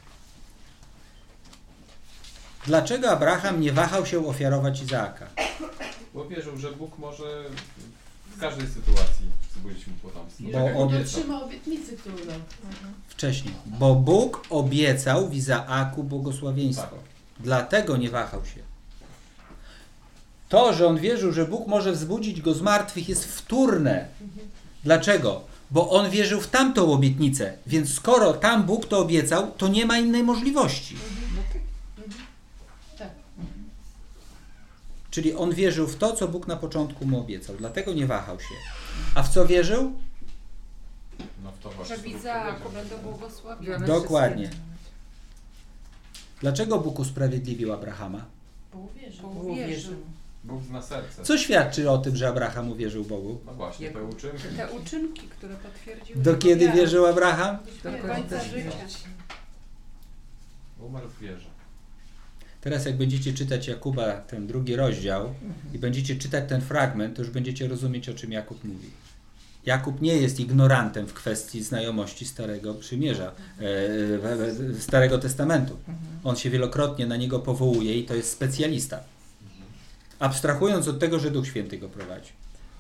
Dlaczego Abraham nie wahał się ofiarować Izaaka? Bo wierzył, że Bóg może w każdej sytuacji wzbudzić mu potomstwo. Bo Tak jak on- obiecał. Dotrzyma obietnicy, którą dał. Wcześniej. Bo Bóg obiecał w Izaaku błogosławieństwo. Tak. Dlatego nie wahał się. To, że on wierzył, że Bóg może wzbudzić go z martwych, jest wtórne. Dlaczego? Bo on wierzył w tamtą obietnicę. Więc skoro tam Bóg to obiecał, to nie ma innej możliwości. No tak. Tak. Czyli on wierzył w to, co Bóg na początku mu obiecał. Dlatego nie wahał się. A w co wierzył? No w to właśnie. Że w Bóg Izaaku powiedział. będą błogosławione. Dokładnie. Dlaczego Bóg usprawiedliwił Abrahama? Bo uwierzył. Bo Bo uwierzył. uwierzył. Bóg zna serce. Co świadczy o tym, że Abraham uwierzył Bogu? No właśnie, Jak- te uczynki. Te uczynki, które potwierdziły Do jego kiedy wiarę. wierzył Abraham? Do końca życia. Umarł w wierze. Teraz jak będziecie czytać Jakuba, ten 2 rozdział i będziecie czytać ten fragment, to już będziecie rozumieć, o czym Jakub mówi. Jakub nie jest ignorantem w kwestii znajomości Starego Przymierza, Starego Testamentu. On się wielokrotnie na niego powołuje i to jest specjalista. Abstrahując od tego, że Duch Święty go prowadzi.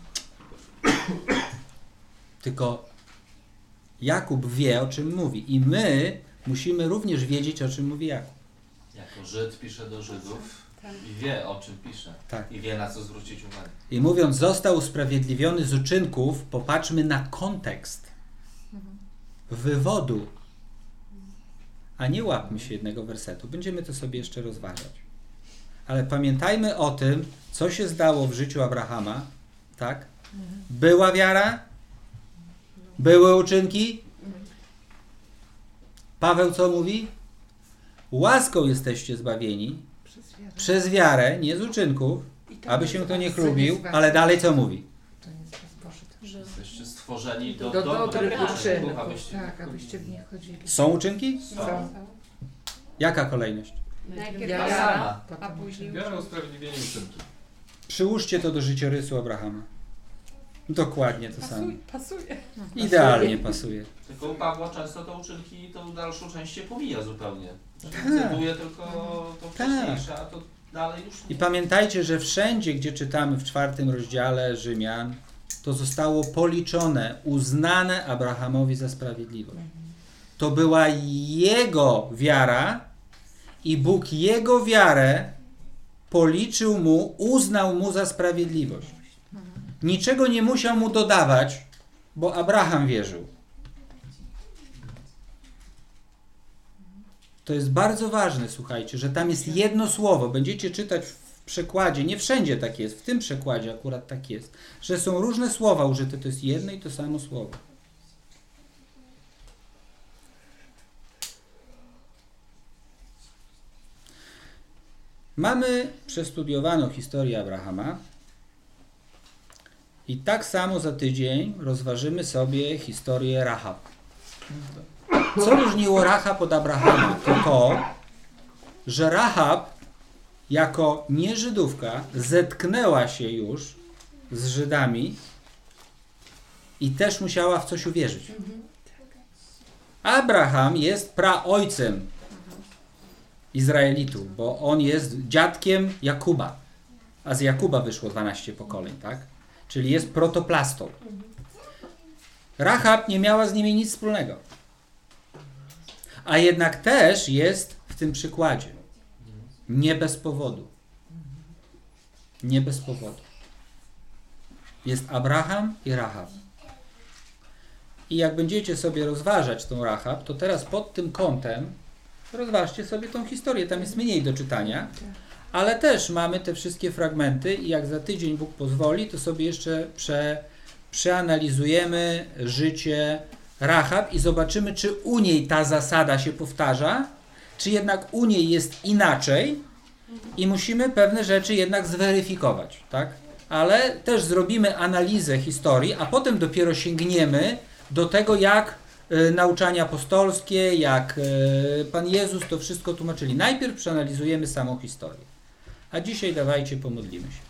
Tylko Jakub wie, o czym mówi i my musimy również wiedzieć, o czym mówi Jakub. Jako Żyd pisze do Żydów Tak. i wie, o czym pisze. Tak. I wie, na co zwrócić uwagę. I mówiąc, został usprawiedliwiony z uczynków, popatrzmy na kontekst wywodu, a nie łapmy się jednego wersetu. Będziemy to sobie jeszcze rozważać. Ale pamiętajmy o tym, co się zdało w życiu Abrahama, tak? Była wiara, były uczynki. Paweł co mówi? Łaską jesteście zbawieni Przez wiarę. przez wiarę, nie z uczynków, I to aby jest się kto nie was, chlubił, to jest ale was. dalej co mówi? To jest was Boże też. Że Jesteście stworzeni do Do dobrych uczynków, uczynków. abyście Tak, abyście w nie chodzili. Są uczynki? Są. Jaka kolejność? Najpierw Wiara, wiara, potem a później Wiara, usprawiedliwienie, uczynki. Przyłóżcie to do życiorysu Abrahama. Dokładnie to samo. pasuje. Idealnie pasuje. Tylko u Pawła często te uczynki tą dalszą część się pomija zupełnie. Tak. Cytuje tylko to Tak. wcześniejsze, a to dalej już I nie. pamiętajcie, że wszędzie, gdzie czytamy w 4 rozdziale Rzymian, to zostało policzone, uznane Abrahamowi za sprawiedliwość. To była jego wiara i Bóg jego wiarę policzył mu, uznał mu za sprawiedliwość. Niczego nie musiał mu dodawać, bo Abraham wierzył. To jest bardzo ważne, słuchajcie, że tam jest jedno słowo. Będziecie czytać w przekładzie, nie wszędzie tak jest, w tym przekładzie akurat tak jest, że są różne słowa użyte, to jest jedno i to samo słowo. Mamy przestudiowaną historię Abrahama i tak samo za tydzień rozważymy sobie historię Rahab. Co różniło Rahab od Abrahama? To, że Rahab jako nieżydówka zetknęła się już z Żydami i też musiała w coś uwierzyć. Abraham jest praojcem Izraelitów, bo on jest dziadkiem Jakuba, a z Jakuba wyszło 12 pokoleń, tak? Czyli jest protoplastą. Rahab nie miała z nimi nic wspólnego. A jednak też jest w tym przykładzie. Nie bez powodu. Nie bez powodu. Jest Abraham i Rahab. I jak będziecie sobie rozważać tą Rahab, to teraz pod tym kątem rozważcie sobie tą historię. Tam jest mniej do czytania, ale też mamy te wszystkie fragmenty i jak za tydzień Bóg pozwoli, to sobie jeszcze przeanalizujemy życie Rahab i zobaczymy, czy u niej ta zasada się powtarza, czy jednak u niej jest inaczej i musimy pewne rzeczy jednak zweryfikować, tak? Ale też zrobimy analizę historii, a potem dopiero sięgniemy do tego, jak nauczania apostolskie, jak Pan Jezus to wszystko tłumaczyli. Najpierw przeanalizujemy samą historię. A dzisiaj dawajcie, pomodlimy się.